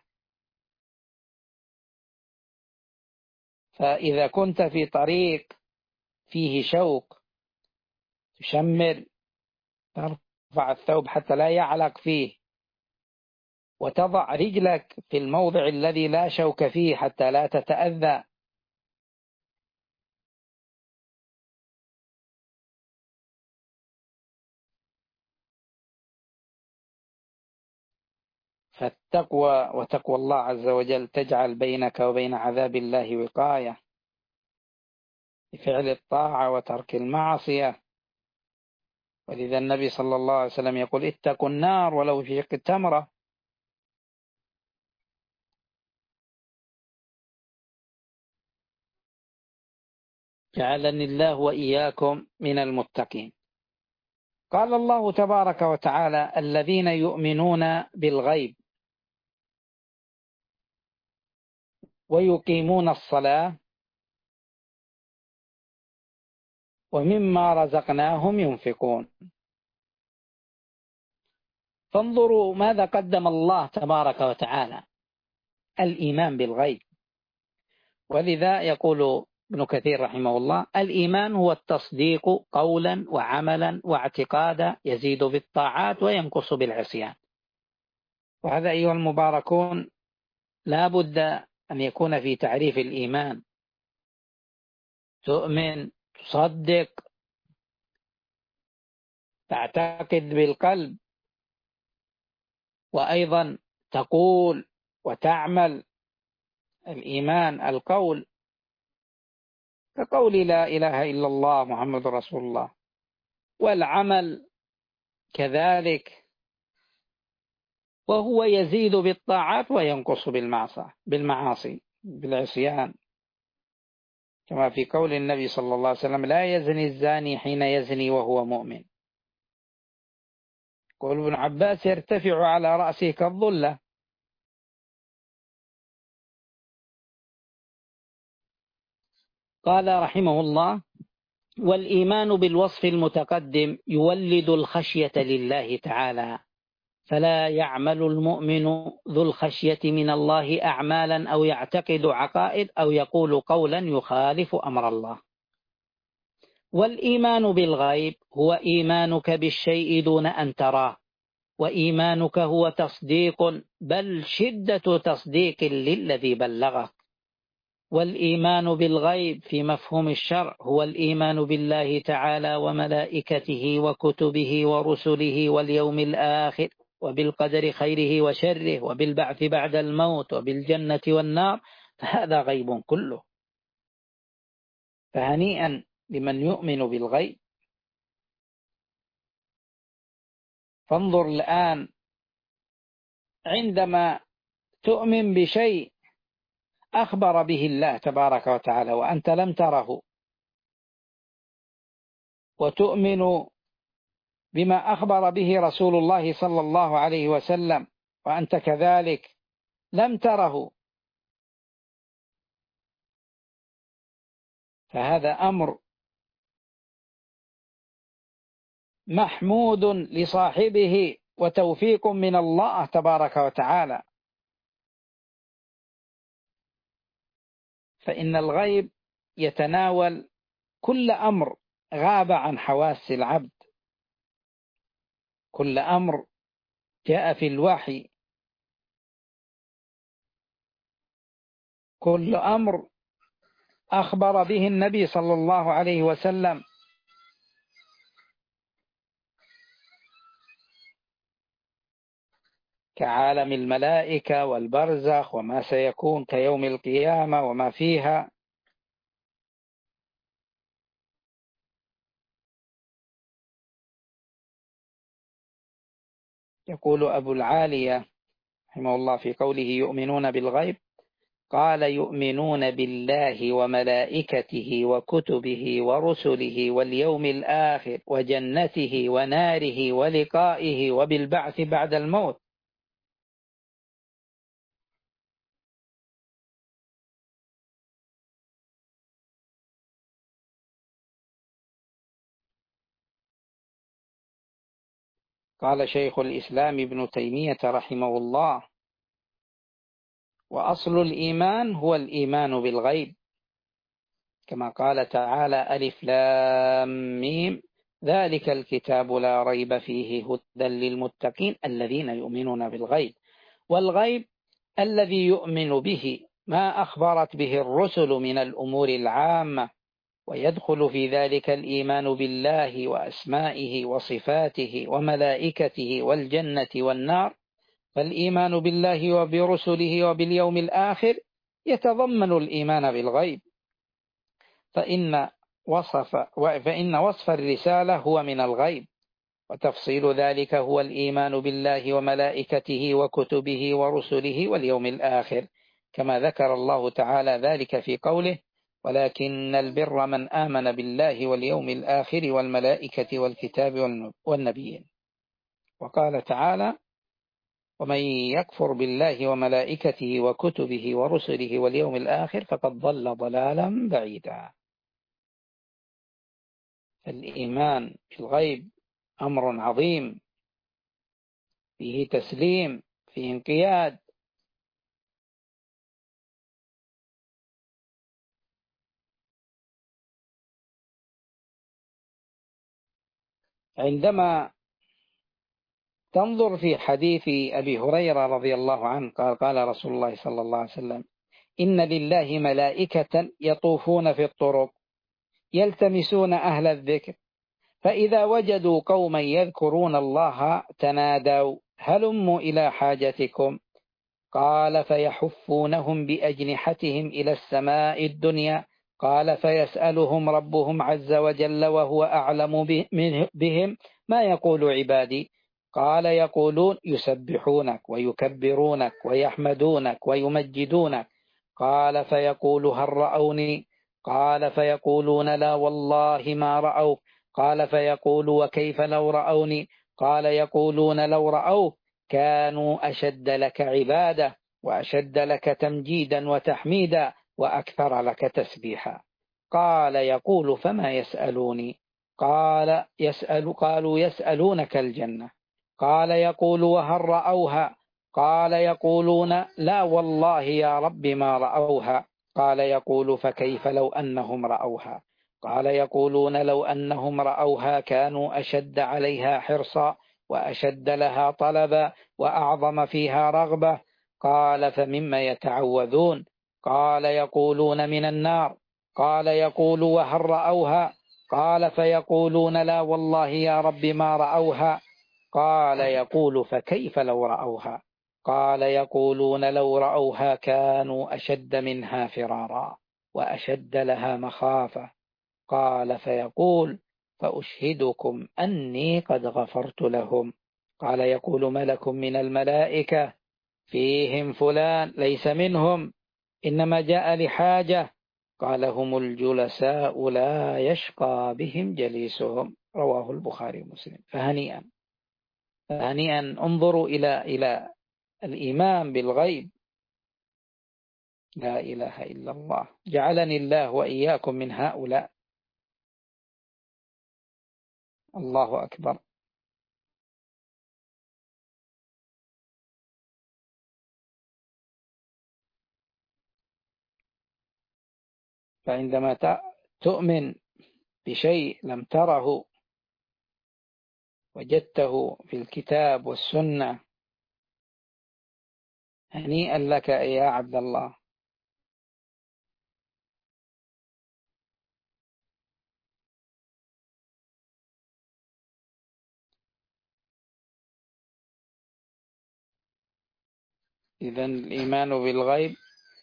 A: فإذا كنت في طريق فيه شوك، تشمر، ترفع الثوب حتى لا يعلق فيه، وتضع رجلك في الموضع الذي لا شوك فيه حتى لا تتأذى. فالتقوى وتقوى الله عز وجل تجعل بينك وبين عذاب الله وقاية بفعل الطاعة وترك المعصية. ولذا النبي صلى الله عليه وسلم يقول: اتقوا النار ولو في شق تمرة. جعلني الله وإياكم من المتقين. قال الله تبارك وتعالى: الذين يؤمنون بالغيب ويقيمون الصلاة ومما رزقناهم ينفقون. فانظروا ماذا قدم الله تبارك وتعالى: الإيمان بالغيب. ولذا يقول ابن كثير رحمه الله: الإيمان هو التصديق قولا وعملا واعتقادا، يزيد بالطاعات وينقص بالعصيان. وهذا أيها المباركون لا بد أن يكون في تعريف الإيمان. تؤمن، تصدق، تعتقد بالقلب، وأيضا تقول وتعمل. الإيمان القول، كقول لا إله إلا الله محمد رسول الله، والعمل كذلك. وهو يزيد بالطاعات وينقص بالمعصية بالمعاصي بالعصيان، كما في قول النبي صلى الله عليه وسلم: لا يزني الزاني حين يزني وهو مؤمن. قول ابن عباس: يرتفع على رأسه كالظلة. قال رحمه الله: والإيمان بالوصف المتقدم يولد الخشية لله تعالى، فلا يعمل المؤمن ذو الخشية من الله أعمالا أو يعتقد عقائد أو يقول قولا يخالف أمر الله. والإيمان بالغيب هو إيمانك بالشيء دون أن تراه، وإيمانك هو تصديق، بل شدة تصديق للذي بلغك. والإيمان بالغيب في مفهوم الشرع هو الإيمان بالله تعالى وملائكته وكتبه ورسله واليوم الآخر وبالقدر خيره وشره وبالبعث بعد الموت وبالجنة والنار، فهذا غيب كله. فهنيئا لمن يؤمن بالغيب. فانظر الآن، عندما تؤمن بشيء أخبر به الله تبارك وتعالى وأنت لم تره، وتؤمن بما أخبر به رسول الله صلى الله عليه وسلم وأنت كذلك لم تره، فهذا أمر محمود لصاحبه وتوفيق من الله تبارك وتعالى. فإن الغيب يتناول كل أمر غاب عن حواس العبد، كل أمر جاء في الوحي، كل أمر أخبر به النبي صلى الله عليه وسلم، كعالم الملائكة والبرزخ وما سيكون كيوم القيامة وما فيها. يقول أبو العالية رحمه الله في قوله يؤمنون بالغيب، قال: يؤمنون بالله وملائكته وكتبه ورسله واليوم الآخر وجنته وناره ولقائه وبالبعث بعد الموت. قال شيخ الإسلام ابن تيمية رحمه الله: وأصل الإيمان هو الإيمان بالغيب، كما قال تعالى: ألف لام ميم ذلك الكتاب لا ريب فيه هدى للمتقين الذين يؤمنون بالغيب. والغيب الذي يؤمن به ما أخبرت به الرسل من الأمور العامة، ويدخل في ذلك الإيمان بالله وأسمائه وصفاته وملائكته والجنة والنار. فالإيمان بالله وبرسله وباليوم الآخر يتضمن الإيمان بالغيب، فإن وصف, فإن وصف الرسالة هو من الغيب، وتفصيل ذلك هو الإيمان بالله وملائكته وكتبه ورسله واليوم الآخر، كما ذكر الله تعالى ذلك في قوله: ولكن البر من آمن بالله واليوم الآخر والملائكة والكتاب والنبيين. وقال تعالى: ومن يكفر بالله وملائكته وكتبه ورسله واليوم الآخر فقد ضل ضلالا بعيدا. الإيمان بالغيب أمر عظيم، فيه تسليم، فيه انقياد. عندما تنظر في حديث أبي هريرة رضي الله عنه قال: قال رسول الله صلى الله عليه وسلم: إن لله ملائكة يطوفون في الطرق يلتمسون أهل الذكر، فإذا وجدوا قوما يذكرون الله تنادوا هلموا إلى حاجتكم، قال: فيحفونهم بأجنحتهم إلى السماء الدنيا، قال: فيسألهم ربهم عز وجل وهو أعلم بهم ما يقول عبادي، قال يقولون يسبحونك ويكبرونك ويحمدونك ويمجدونك. قال فيقول هل رأوني؟ قال فيقولون لا والله ما رأوا. قال فيقول وكيف لو رأوني؟ قال يقولون لو رأوه كانوا أشد لك عبادة وأشد لك تمجيدا وتحميدا وأكثر لك تسبيحا. قال يقول فما يسألوني؟ قال يسأل قالوا يسألونك الجنة. قال يقول وهل رأوها؟ قال يقولون لا والله يا رب ما رأوها. قال يقول فكيف لو أنهم رأوها؟ قال يقولون لو أنهم رأوها كانوا أشد عليها حرصا وأشد لها طلبا وأعظم فيها رغبة. قال فمما يتعوذون؟ قال يقولون من النار. قال يقول وهل رأوها؟ قال فيقولون لا والله يا رب ما رأوها. قال يقول فكيف لو رأوها؟ قال يقولون لو رأوها كانوا أشد منها فرارا وأشد لها مخافة. قال فيقول فأشهدكم أني قد غفرت لهم. قال يقول ملك من الملائكة فيهم فلان ليس منهم إنما جاء لحاجة. قال هم الجلساء لا يشقى بهم جليسهم. رواه البخاري ومسلم. فهنيئا هنيئا انظروا إلى إلى الإيمان بالغيب. لا إله إلا الله، جعلني الله وإياكم من هؤلاء. الله أكبر. فعندما تؤمن بشيء لم تره وجدته في الكتاب والسنة هنيئا لك يا عبد الله. إذن الإيمان بالغيب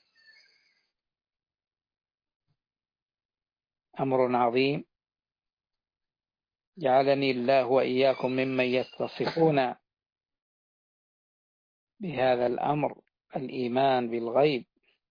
A: أمر عظيم، جعلني الله وإياكم ممن يتصفون بهذا الأمر، الإيمان بالغيب.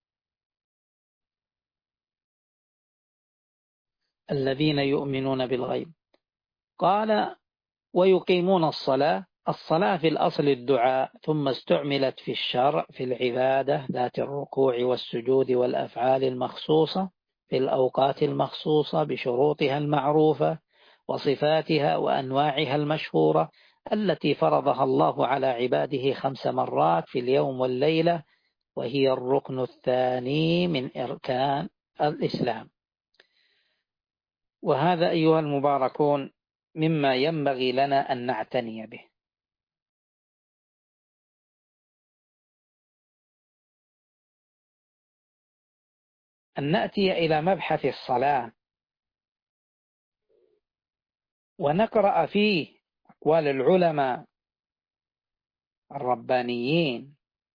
A: الذين يؤمنون بالغيب. قال ويقيمون الصلاة. الصلاة في الأصل الدعاء، ثم استعملت في الشرع في العبادة ذات الركوع والسجود والأفعال المخصوصة في الأوقات المخصوصة بشروطها المعروفة وصفاتها وأنواعها المشهورة التي فرضها الله على عباده خمس مرات في اليوم والليلة، وهي الركن الثاني من أركان الإسلام. وهذا أيها المباركون مما ينبغي لنا أن نعتني به. أن نأتي إلى مبحث الصلاة ونقرأ فيه أقوال العلماء الربانيين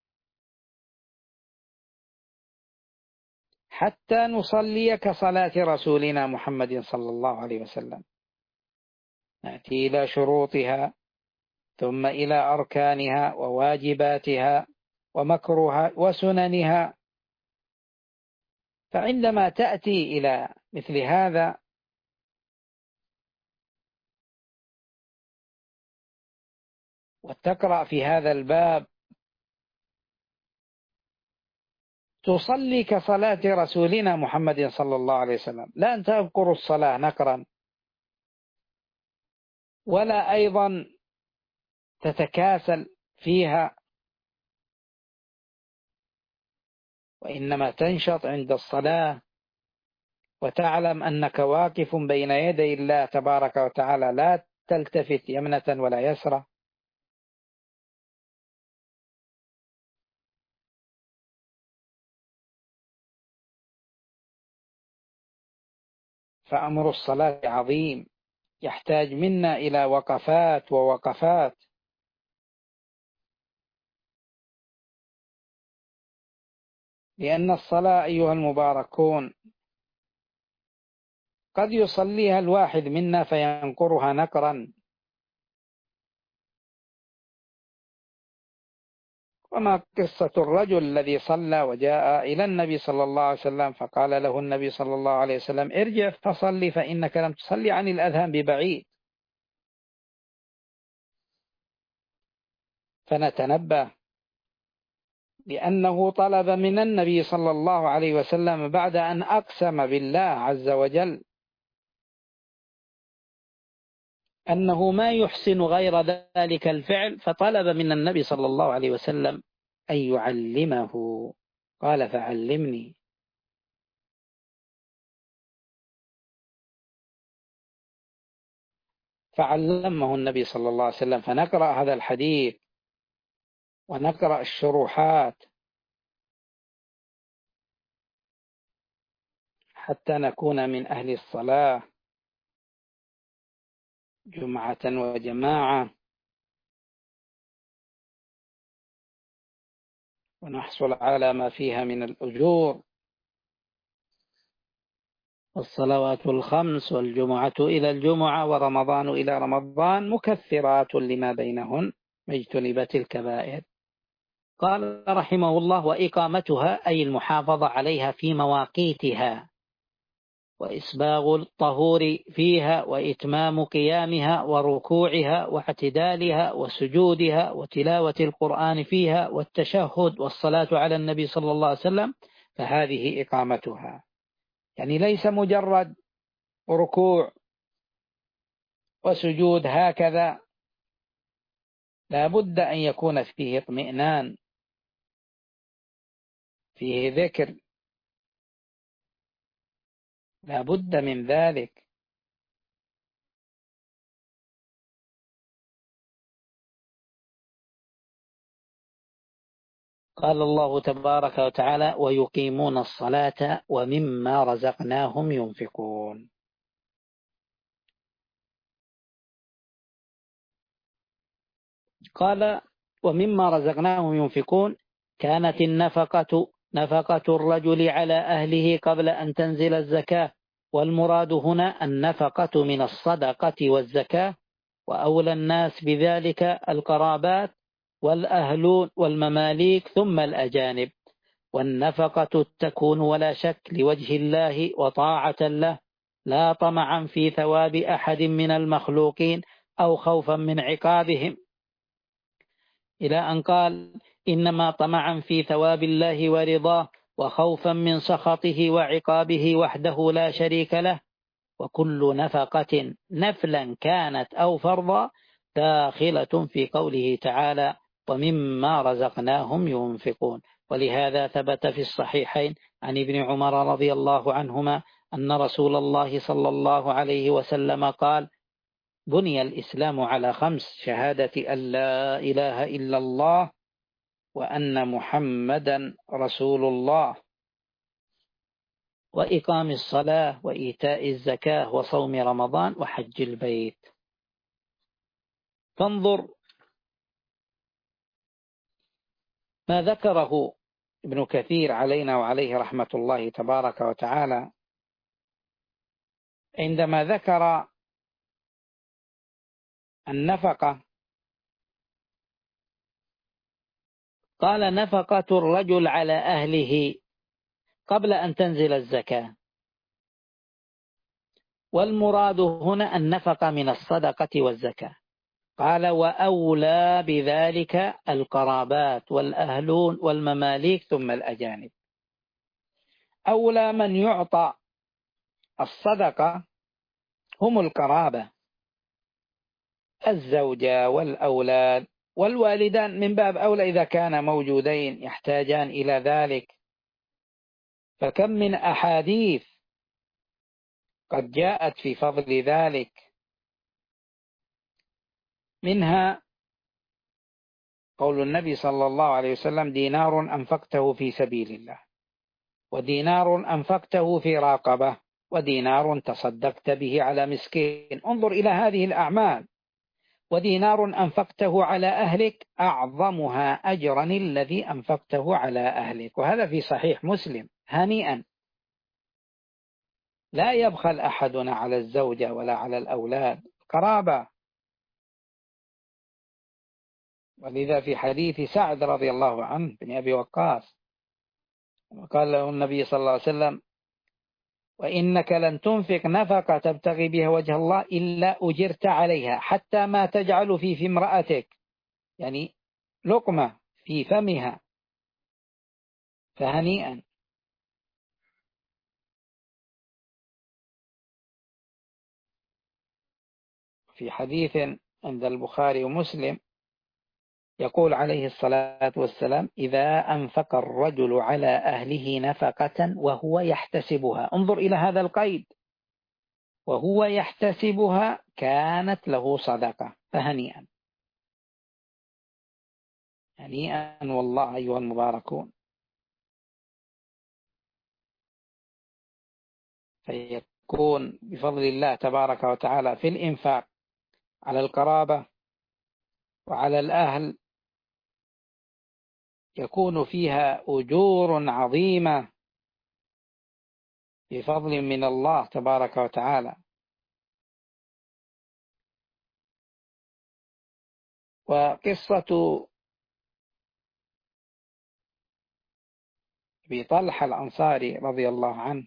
A: حتى نصلي كصلاة رسولنا محمد صلى الله عليه وسلم. نأتي إلى شروطها، ثم إلى أركانها وواجباتها ومكروها وسننها. فعندما تأتي إلى مثل هذا وتقرأ في هذا الباب تصلي كصلاة رسولنا محمد صلى الله عليه وسلم، لا أن تذكر الصلاة نقرا، ولا أيضا تتكاسل فيها، وإنما تنشط عند الصلاة وتعلم أنك واقف بين يدي الله تبارك وتعالى، لا تلتفت يمنة ولا يسرى. فأمر الصلاة عظيم، يحتاج منا إلى وقفات ووقفات. لأن الصلاة أيها المباركون قد يصليها الواحد منا فينقرها نقرا، وما قصة الرجل الذي صلى وجاء إلى النبي صلى الله عليه وسلم فقال له النبي صلى الله عليه وسلم ارجع فصلي فإنك لم تصلي عن الأذهان ببعيد. فنتنبه بأنه طلب من النبي صلى الله عليه وسلم بعد أن أقسم بالله عز وجل أنه ما يحسن غير ذلك الفعل، فطلب من النبي صلى الله عليه وسلم أن يعلمه، قال فعلمني. فعلمه النبي صلى الله عليه وسلم. فنقرأ هذا الحديث ونقرأ الشروحات حتى نكون من أهل الصلاة جمعة وجماعة، ونحصل على ما فيها من الأجور، والصلوات الخمس والجمعة إلى الجمعة ورمضان إلى رمضان مكثرات لما بينهن ما اجتنبت الكبائر. قال رحمه الله: وإقامتها أي المحافظة عليها في مواقيتها، وإسباغ الطهور فيها، وإتمام قيامها وركوعها واعتدالها وسجودها، وتلاوة القرآن فيها، والتشهد والصلاة على النبي صلى الله عليه وسلم، فهذه إقامتها. يعني ليس مجرد ركوع وسجود هكذا، لا بد أن يكون فيه اطمئنان، فيه ذكر، لا بد من ذلك. قال الله تبارك وتعالى: ويقيمون الصلاة ومما رزقناهم ينفقون. قال: ومما رزقناهم ينفقون، كانت النفقة نفقة الرجل على أهله قبل أن تنزل الزكاة، والمراد هنا النفقة من الصدقة والزكاة، وأولى الناس بذلك القرابات والأهلون والمماليك ثم الأجانب. والنفقة تكون ولا شك لوجه الله وطاعة له، لا طمعا في ثواب أحد من المخلوقين أو خوفا من عقابهم، إلى أن قال: إنما طمعا في ثواب الله ورضاه، وخوفا من سخطه وعقابه وحده لا شريك له. وكل نفقة نفلا كانت أو فرضا داخلة في قوله تعالى: ومما رزقناهم ينفقون. ولهذا ثبت في الصحيحين عن ابن عمر رضي الله عنهما أن رسول الله صلى الله عليه وسلم قال: بني الإسلام على خمس: شهادة أن لا إله إلا الله وأن محمدا رسول الله، وإقام الصلاة، وإيتاء الزكاة، وصوم رمضان، وحج البيت. فانظر ما ذكره ابن كثير علينا وعليه رحمة الله تبارك وتعالى عندما ذكر النفقة. قال: نفقة الرجل على أهله قبل أن تنزل الزكاة، والمراد هنا النفقة من الصدقة والزكاة. قال: وأولى بذلك القرابات والأهلون والمماليك ثم الأجانب. أولى من يعطى الصدقة هم القرابة، الزوجة والأولاد والوالدان، من باب أولى إذا كان موجودين يحتاجان إلى ذلك. فكم من أحاديث قد جاءت في فضل ذلك، منها قول النبي صلى الله عليه وسلم: دينار أنفقته في سبيل الله، ودينار أنفقته في راقبة، ودينار تصدقت به على مسكين. انظر إلى هذه الأعمال. ودينار أنفقته على أهلك أعظمها أجرا الذي أنفقته على أهلك. وهذا في صحيح مسلم. هنيئا، لا يبخل أحدنا على الزوجة ولا على الأولاد، قرابة. ولذا في حديث سعد رضي الله عنه بن أبي وقاص قال له النبي صلى الله عليه وسلم: وإنك لن تنفق نفقة تبتغي بها وجه الله إلا أجرت عليها حتى ما تجعل في في امرأتك، يعني لقمة في فمها، فهنيئا. في حديث عند البخاري ومسلم يقول عليه الصلاة والسلام: إذا أنفق الرجل على أهله نفقة وهو يحتسبها، انظر إلى هذا القيد، وهو يحتسبها كانت له صدقة، فهنيئا هنيئا والله أيها المباركون. فيكون بفضل الله تبارك وتعالى في الإنفاق على القرابة وعلى الأهل يكون فيها أجور عظيمة بفضل من الله تبارك وتعالى. وقصة أبي طلحة الأنصاري رضي الله عنه،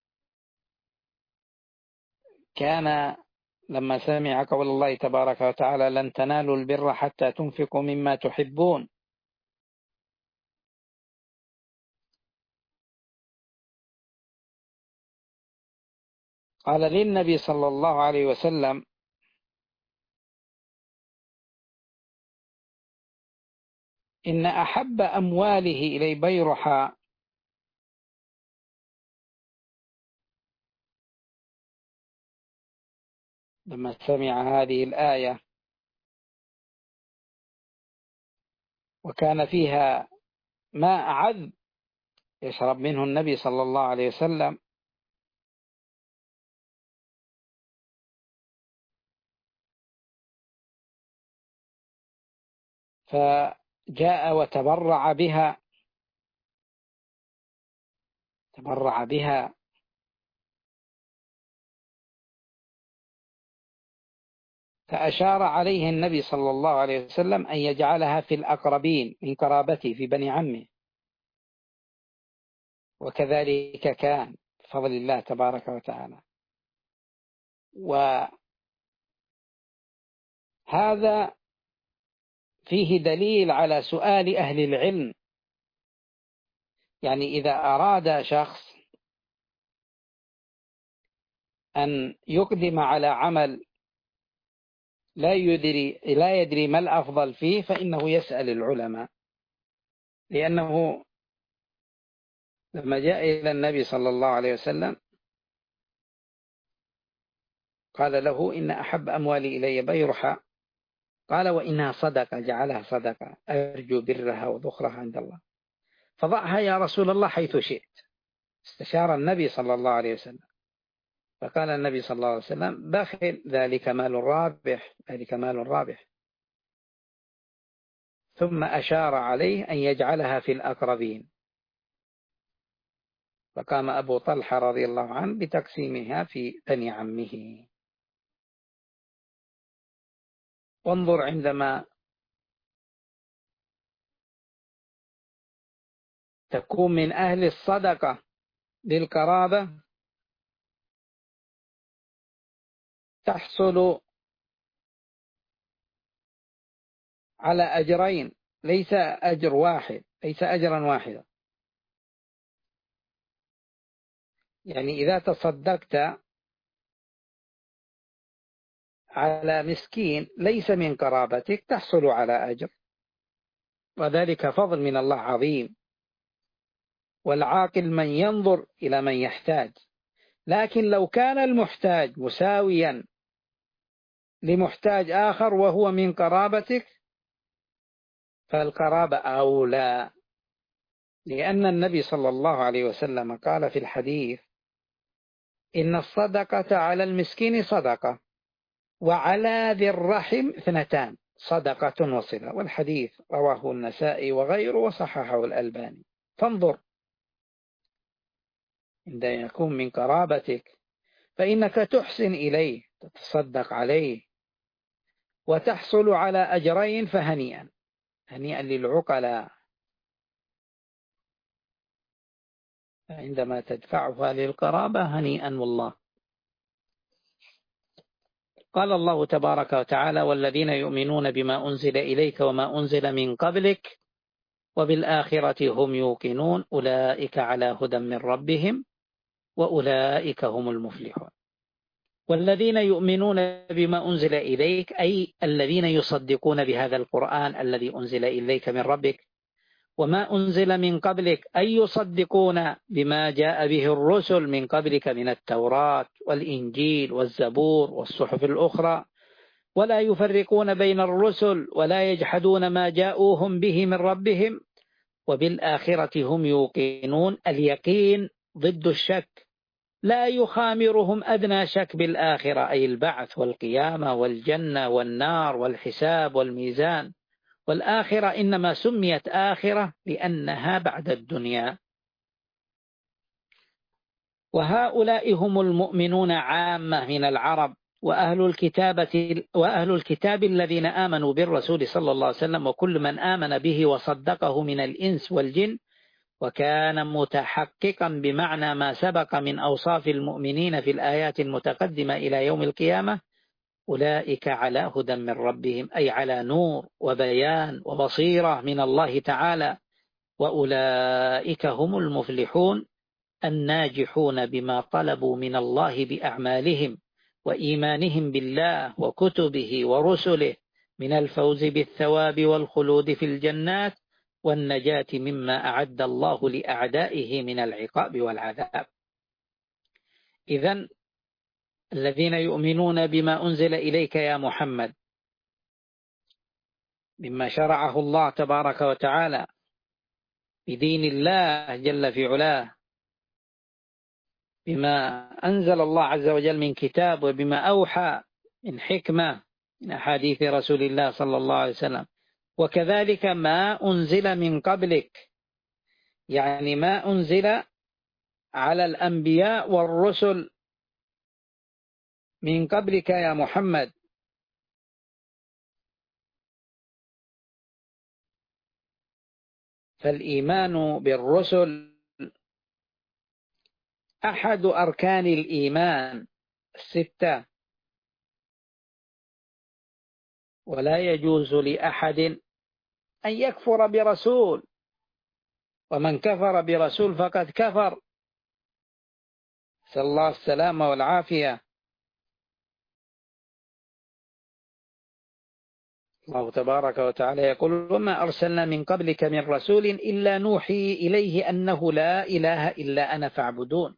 A: كان لما سمع قول الله تبارك وتعالى: لن تنالوا البر حتى تنفقوا مما تحبون، قال للنبي صلى الله عليه وسلم: إن أحب أمواله إلي بيرحاء. لما سمع هذه الآية وكان فيها ماء عذب يشرب منه النبي صلى الله عليه وسلم، فجاء وتبرع بها تبرع بها فأشار عليه النبي صلى الله عليه وسلم أن يجعلها في الأقربين من قرابته في بني عمه، وكذلك كان بفضل الله تبارك وتعالى. وهذا فيه دليل على سؤال أهل العلم، يعني إذا أراد شخص أن يقدم على عمل لا يدري لا يدري ما الأفضل فيه فإنه يسأل العلماء، لأنه لما جاء إلى النبي صلى الله عليه وسلم قال له: إن أحب أموالي إلي بيرحاء، قال: وإنها صدقة، جعلها صدقة، أرجو برها وذخرها عند الله، فضعها يا رسول الله حيث شئت. استشار النبي صلى الله عليه وسلم، فقال النبي صلى الله عليه وسلم: بخل، ذلك مال رابح، ذلك مال رابح. ثم أشار عليه أن يجعلها في الأقربين، فقام أبو طلحة رضي الله عنه بتقسيمها في بني عمه. وانظر عندما تكون من أهل الصدقة للقرابة تحصل على أجرين، ليس أجر واحد، ليس أجرا واحدا. يعني إذا تصدقت على مسكين ليس من قرابتك تحصل على أجر، وذلك فضل من الله عظيم. والعاقل من ينظر إلى من يحتاج، لكن لو كان المحتاج مساويا لمحتاج آخر وهو من قرابتك فالقرابة أولى، لأن النبي صلى الله عليه وسلم قال في الحديث: إن الصدقة على المسكين صدقة، وعلى ذي الرحم اثنتان، صدقة وصلة. والحديث رواه النسائي وغيره وصححه الألباني. فانظر، عندما يكون من قرابتك فإنك تحسن إليه، تتصدق عليه وتحصل على أجرين، فهنيئا. هنيئا للعقلاء عندما تدفعها للقرابة، هنيئا والله. قال الله تبارك وتعالى: والذين يؤمنون بما أنزل إليك وما أنزل من قبلك وبالآخرة هم يوقنون أولئك على هدى من ربهم وأولئك هم المفلحون. والذين يؤمنون بما أنزل إليك أي الذين يصدقون بهذا القرآن الذي أنزل إليك من ربك، وما أنزل من قبلك أي يصدقون بما جاء به الرسل من قبلك من التوراة والإنجيل والزبور والصحف الأخرى، ولا يفرقون بين الرسل ولا يجحدون ما جاءوهم به من ربهم، وبالآخرة هم يوقنون. اليقين ضد الشك، لا يخامرهم أدنى شك بالآخرة، أي البعث والقيامة والجنة والنار والحساب والميزان. والآخرة إنما سميت آخرة لأنها بعد الدنيا. وهؤلاء هم المؤمنون عامة من العرب وأهل الكتابة وأهل الكتاب الذين آمنوا بالرسول صلى الله عليه وسلم، وكل من آمن به وصدقه من الإنس والجن وكان متحققا بمعنى ما سبق من أوصاف المؤمنين في الآيات المتقدمة إلى يوم القيامة، أولئك على هدى من ربهم، أي على نور وبيان وبصيرة من الله تعالى، وأولئك هم المفلحون الناجحون بما طلبوا من الله بأعمالهم وإيمانهم بالله وكتبه ورسله من الفوز بالثواب والخلود في الجنات والنجاة مما أعد الله لأعدائه من العقاب والعذاب. إذن الذين يؤمنون بما أنزل إليك يا محمد مما شرعه الله تبارك وتعالى بدين الله جل في علاه، بما أنزل الله عز وجل من كتاب، وبما أوحى من حكمة من أحاديث رسول الله صلى الله عليه وسلم، وكذلك ما أنزل من قبلك، يعني ما أنزل على الأنبياء والرسل من قبلك يا محمد. فالإيمان بالرسل أحد أركان الإيمان الستة، ولا يجوز لأحد أن يكفر برسول، ومن كفر برسول فقد كفر. نسأل الله السلامة والعافية. الله تبارك وتعالى يقول: وما أرسلنا من قبلك من رسول إلا نوحي إليه أنه لا إله إلا أنا فاعبدون.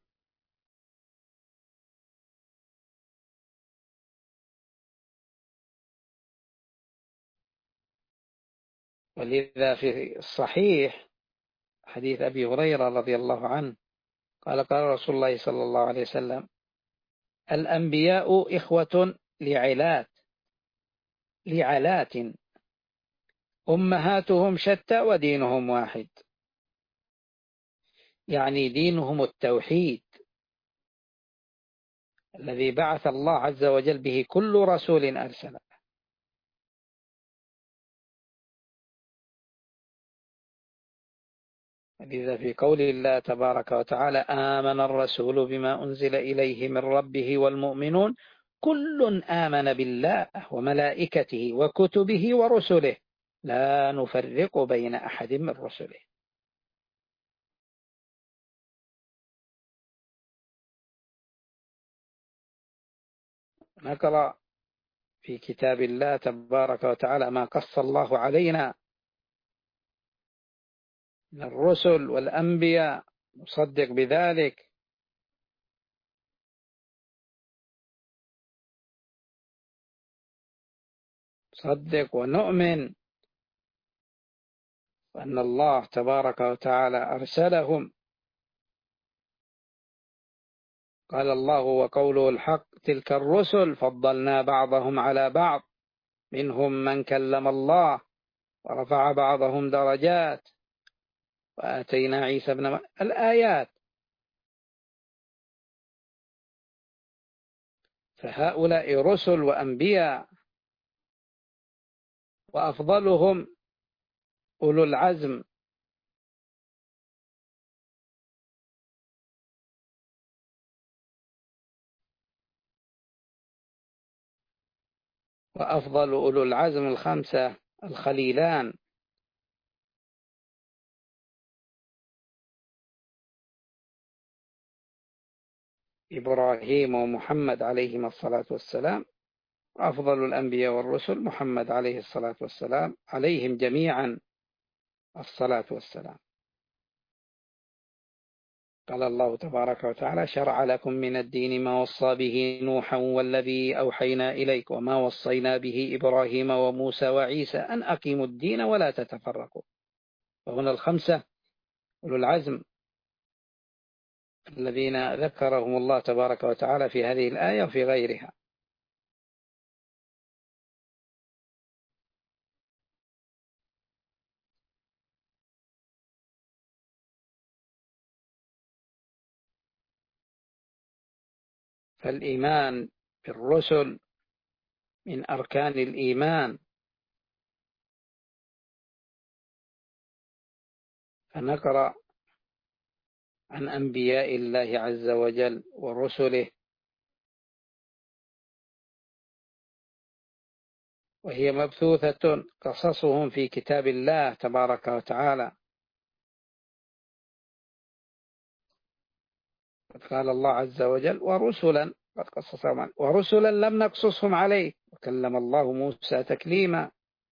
A: ولذا في الصحيح حديث أبي هريرة رضي الله عنه قال: قال رسول الله صلى الله عليه وسلم: الأنبياء إخوة لعلات لعلات أمهاتهم شتى ودينهم واحد، يعني دينهم التوحيد الذي بعث الله عز وجل به كل رسول أرسله. لذا في قول الله تبارك وتعالى: آمن الرسول بما أنزل إليه من ربه والمؤمنون كل آمن بالله وملائكته وكتبه ورسله لا نفرق بين أحد من رسله. نقرأ في كتاب الله تبارك وتعالى ما قص الله علينا من الرسل والأنبياء، نصدق بذلك. نصدق ونؤمن وأن الله تبارك وتعالى أرسلهم. قال الله وقوله الحق: تلك الرسل فضلنا بعضهم على بعض منهم من كلم الله ورفع بعضهم درجات وآتينا عيسى ابن مريم. الآيات. فهؤلاء رسل وأنبياء، وأفضلهم أولو العزم وأفضل أولو العزم الخمسة الخليلان إبراهيم ومحمد عليهما الصلاة والسلام. أفضل الأنبياء والرسل محمد عليه الصلاة والسلام، عليهم جميعا الصلاة والسلام. قال الله تبارك وتعالى: شرع لكم من الدين ما وصى به نوحا والذي أوحينا إليك وما وصينا به إبراهيم وموسى وعيسى أن أقيموا الدين ولا تتفرقوا. وهنا الخمسة أولو العزم الذين ذكرهم الله تبارك وتعالى في هذه الآية وفي غيرها. فالإيمان بالرسل من أركان الإيمان. فنقرأ عن أنبياء الله عز وجل ورسله، وهي مبثوثة قصصهم في كتاب الله تبارك وتعالى. قال الله عز وجل: ورسلا قد قصصهم ورسلا لم نقصصهم عليك وكلم الله موسى تكليما.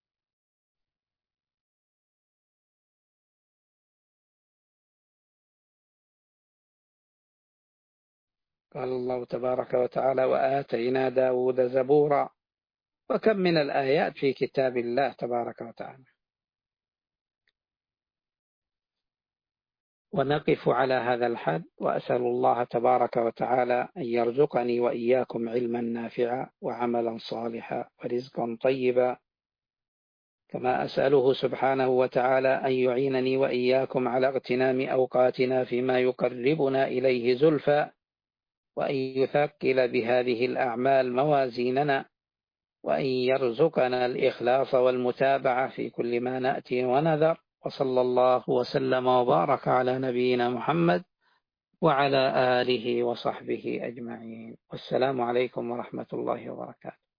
A: قال الله تبارك وتعالى: وآتينا داود زبورا. وكم من الآيات في كتاب الله تبارك وتعالى. ونقف على هذا الحد، وأسأل الله تبارك وتعالى أن يرزقني وإياكم علما نافعا وعملا صالحا ورزقا طيبا، كما أسأله سبحانه وتعالى أن يعينني وإياكم على اغتنام أوقاتنا فيما يقربنا إليه زلفى، وأن يثقل بهذه الأعمال موازيننا، وأن يرزقنا الإخلاص والمتابعة في كل ما نأتي ونذر. وصلى الله وسلم وبارك على نبينا محمد وعلى آله وصحبه أجمعين. والسلام عليكم ورحمة الله وبركاته.